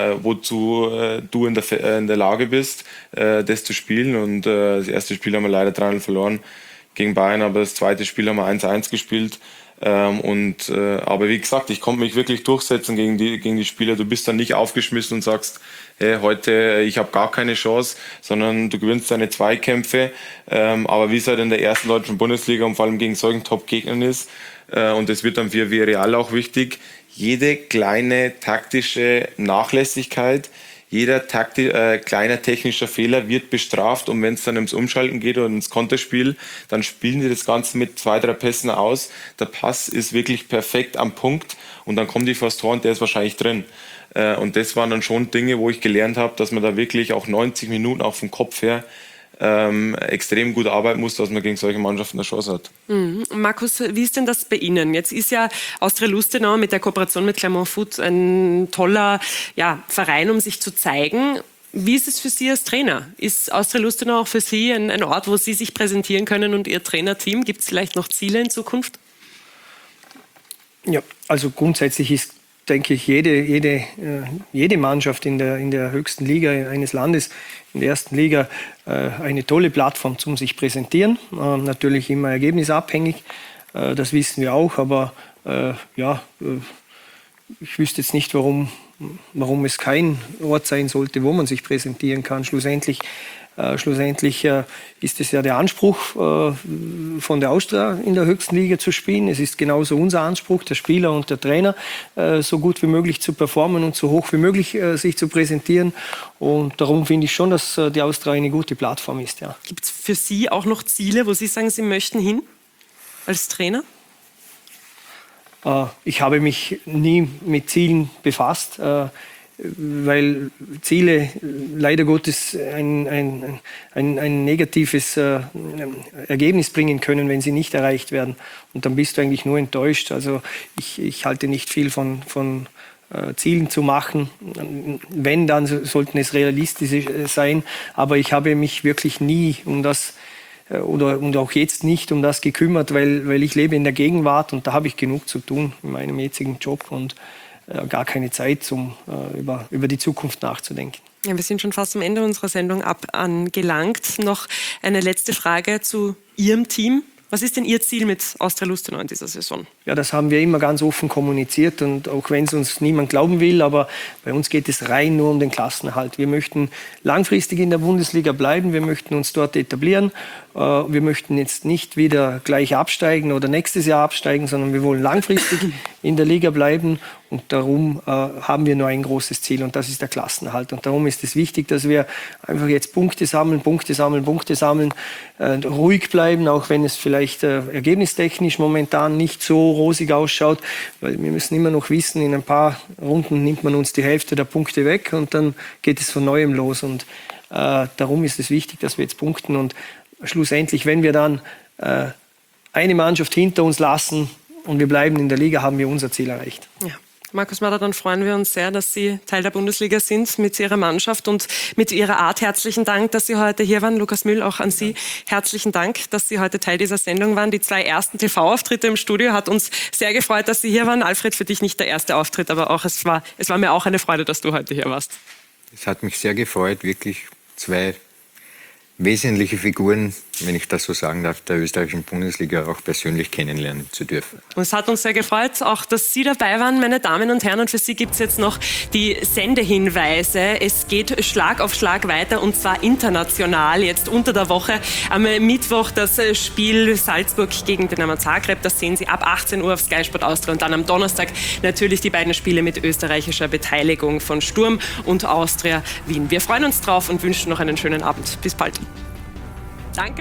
wozu äh, du in der, äh, in der Lage bist, äh, das zu spielen. Und äh, das erste Spiel haben wir leider drei null verloren gegen Bayern, aber das zweite Spiel haben wir eins eins gespielt. Ähm, und, äh, aber wie gesagt, ich konnte mich wirklich durchsetzen gegen die, gegen die Spieler. Du bist dann nicht aufgeschmissen und sagst, hey, heute, ich habe gar keine Chance, sondern du gewinnst deine Zweikämpfe. Ähm, aber wie es halt in der ersten deutschen Bundesliga und vor allem gegen solchen Top-Gegnern ist, und das wird dann für Villarreal auch wichtig, jede kleine taktische Nachlässigkeit, jeder takti- äh, kleiner technischer Fehler wird bestraft und wenn es dann ums Umschalten geht oder ins Konterspiel, dann spielen die das Ganze mit zwei, drei Pässen aus. Der Pass ist wirklich perfekt am Punkt und dann kommt die vors Tor und der ist wahrscheinlich drin. Äh, und das waren dann schon Dinge, wo ich gelernt habe, dass man da wirklich auch neunzig Minuten auch vom Kopf her Ähm, extrem gut arbeiten muss, dass man gegen solche Mannschaften eine Chance hat. Mhm. Markus, wie ist denn das bei Ihnen? Jetzt ist ja Austria Lustenau mit der Kooperation mit Clermont Foot ein toller ja, Verein, um sich zu zeigen. Wie ist es für Sie als Trainer? Ist Austria Lustenau auch für Sie ein, ein Ort, wo Sie sich präsentieren können und Ihr Trainerteam? Gibt es vielleicht noch Ziele in Zukunft? Ja, also grundsätzlich ist, denke ich, jede, jede, jede Mannschaft in der, in der höchsten Liga eines Landes, in der ersten Liga, eine tolle Plattform zum sich präsentieren. Natürlich immer ergebnisabhängig, das wissen wir auch, aber ja, ich wüsste jetzt nicht, warum, warum es kein Ort sein sollte, wo man sich präsentieren kann. Schlussendlich Äh, schlussendlich äh, ist es ja der Anspruch äh, von der Austria in der höchsten Liga zu spielen. Es ist genauso unser Anspruch, der Spieler und der Trainer, äh, so gut wie möglich zu performen und so hoch wie möglich äh, sich zu präsentieren. Und darum finde ich schon, dass äh, die Austria eine gute Plattform ist. Ja. Gibt es für Sie auch noch Ziele, wo Sie sagen, Sie möchten hin als Trainer? Äh, ich habe mich nie mit Zielen befasst. Äh, weil Ziele leider Gottes ein, ein, ein, ein negatives äh, Ergebnis bringen können, wenn sie nicht erreicht werden. Und dann bist du eigentlich nur enttäuscht. Also ich, ich halte nicht viel von, von äh, Zielen zu machen. Wenn, dann sollten es realistische sein. Aber ich habe mich wirklich nie um das äh, oder und auch jetzt nicht um das gekümmert, weil, weil ich lebe in der Gegenwart und da habe ich genug zu tun in meinem jetzigen Job und gar keine Zeit, um äh, über, über die Zukunft nachzudenken. Ja, wir sind schon fast am Ende unserer Sendung ab angelangt. Noch eine letzte Frage zu Ihrem Team. Was ist denn Ihr Ziel mit Austria Lustenau in dieser Saison? Ja, das haben wir immer ganz offen kommuniziert und auch wenn es uns niemand glauben will, aber bei uns geht es rein nur um den Klassenerhalt. Wir möchten langfristig in der Bundesliga bleiben, wir möchten uns dort etablieren Äh, wir möchten jetzt nicht wieder gleich absteigen oder nächstes Jahr absteigen, sondern wir wollen langfristig in der Liga bleiben. Und darum äh, haben wir nur ein großes Ziel und das ist der Klassenerhalt. Und darum ist es wichtig, dass wir einfach jetzt Punkte sammeln, Punkte sammeln, Punkte sammeln, äh, ruhig bleiben, auch wenn es vielleicht äh, ergebnistechnisch momentan nicht so rosig ausschaut. Weil wir müssen immer noch wissen, in ein paar Runden nimmt man uns die Hälfte der Punkte weg und dann geht es von Neuem los. Und äh, darum ist es wichtig, dass wir jetzt punkten. Und schlussendlich, wenn wir dann äh, eine Mannschaft hinter uns lassen und wir bleiben in der Liga, haben wir unser Ziel erreicht. Ja. Markus Mader, dann freuen wir uns sehr, dass Sie Teil der Bundesliga sind mit Ihrer Mannschaft und mit Ihrer Art. Herzlichen Dank, dass Sie heute hier waren. Lukas Mühl, auch an Sie herzlichen Dank, dass Sie heute Teil dieser Sendung waren. Die zwei ersten T V-Auftritte im Studio hat uns sehr gefreut, dass Sie hier waren. Alfred, für dich nicht der erste Auftritt, aber auch es war, es war mir auch eine Freude, dass du heute hier warst. Es hat mich sehr gefreut, wirklich zwei wesentliche Figuren, wenn ich das so sagen darf, der österreichischen Bundesliga auch persönlich kennenlernen zu dürfen. Und es hat uns sehr gefreut, auch dass Sie dabei waren, meine Damen und Herren. Und für Sie gibt es jetzt noch die Sendehinweise. Es geht Schlag auf Schlag weiter und zwar international. Jetzt unter der Woche am Mittwoch das Spiel Salzburg gegen Dynamo Zagreb. Das sehen Sie ab achtzehn Uhr auf Sky Sport Austria. Und dann am Donnerstag natürlich die beiden Spiele mit österreichischer Beteiligung von Sturm und Austria Wien. Wir freuen uns drauf und wünschen noch einen schönen Abend. Bis bald. Danke.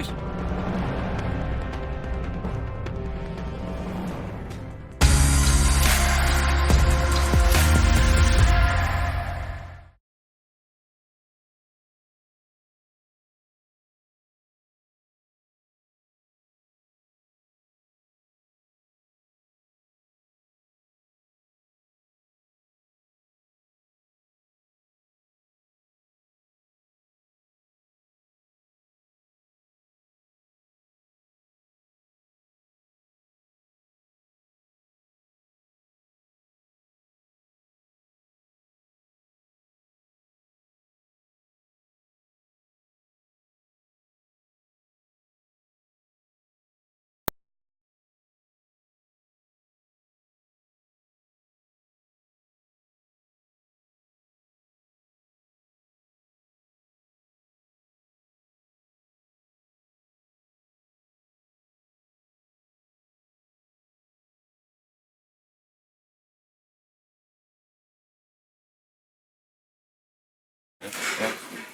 Ja.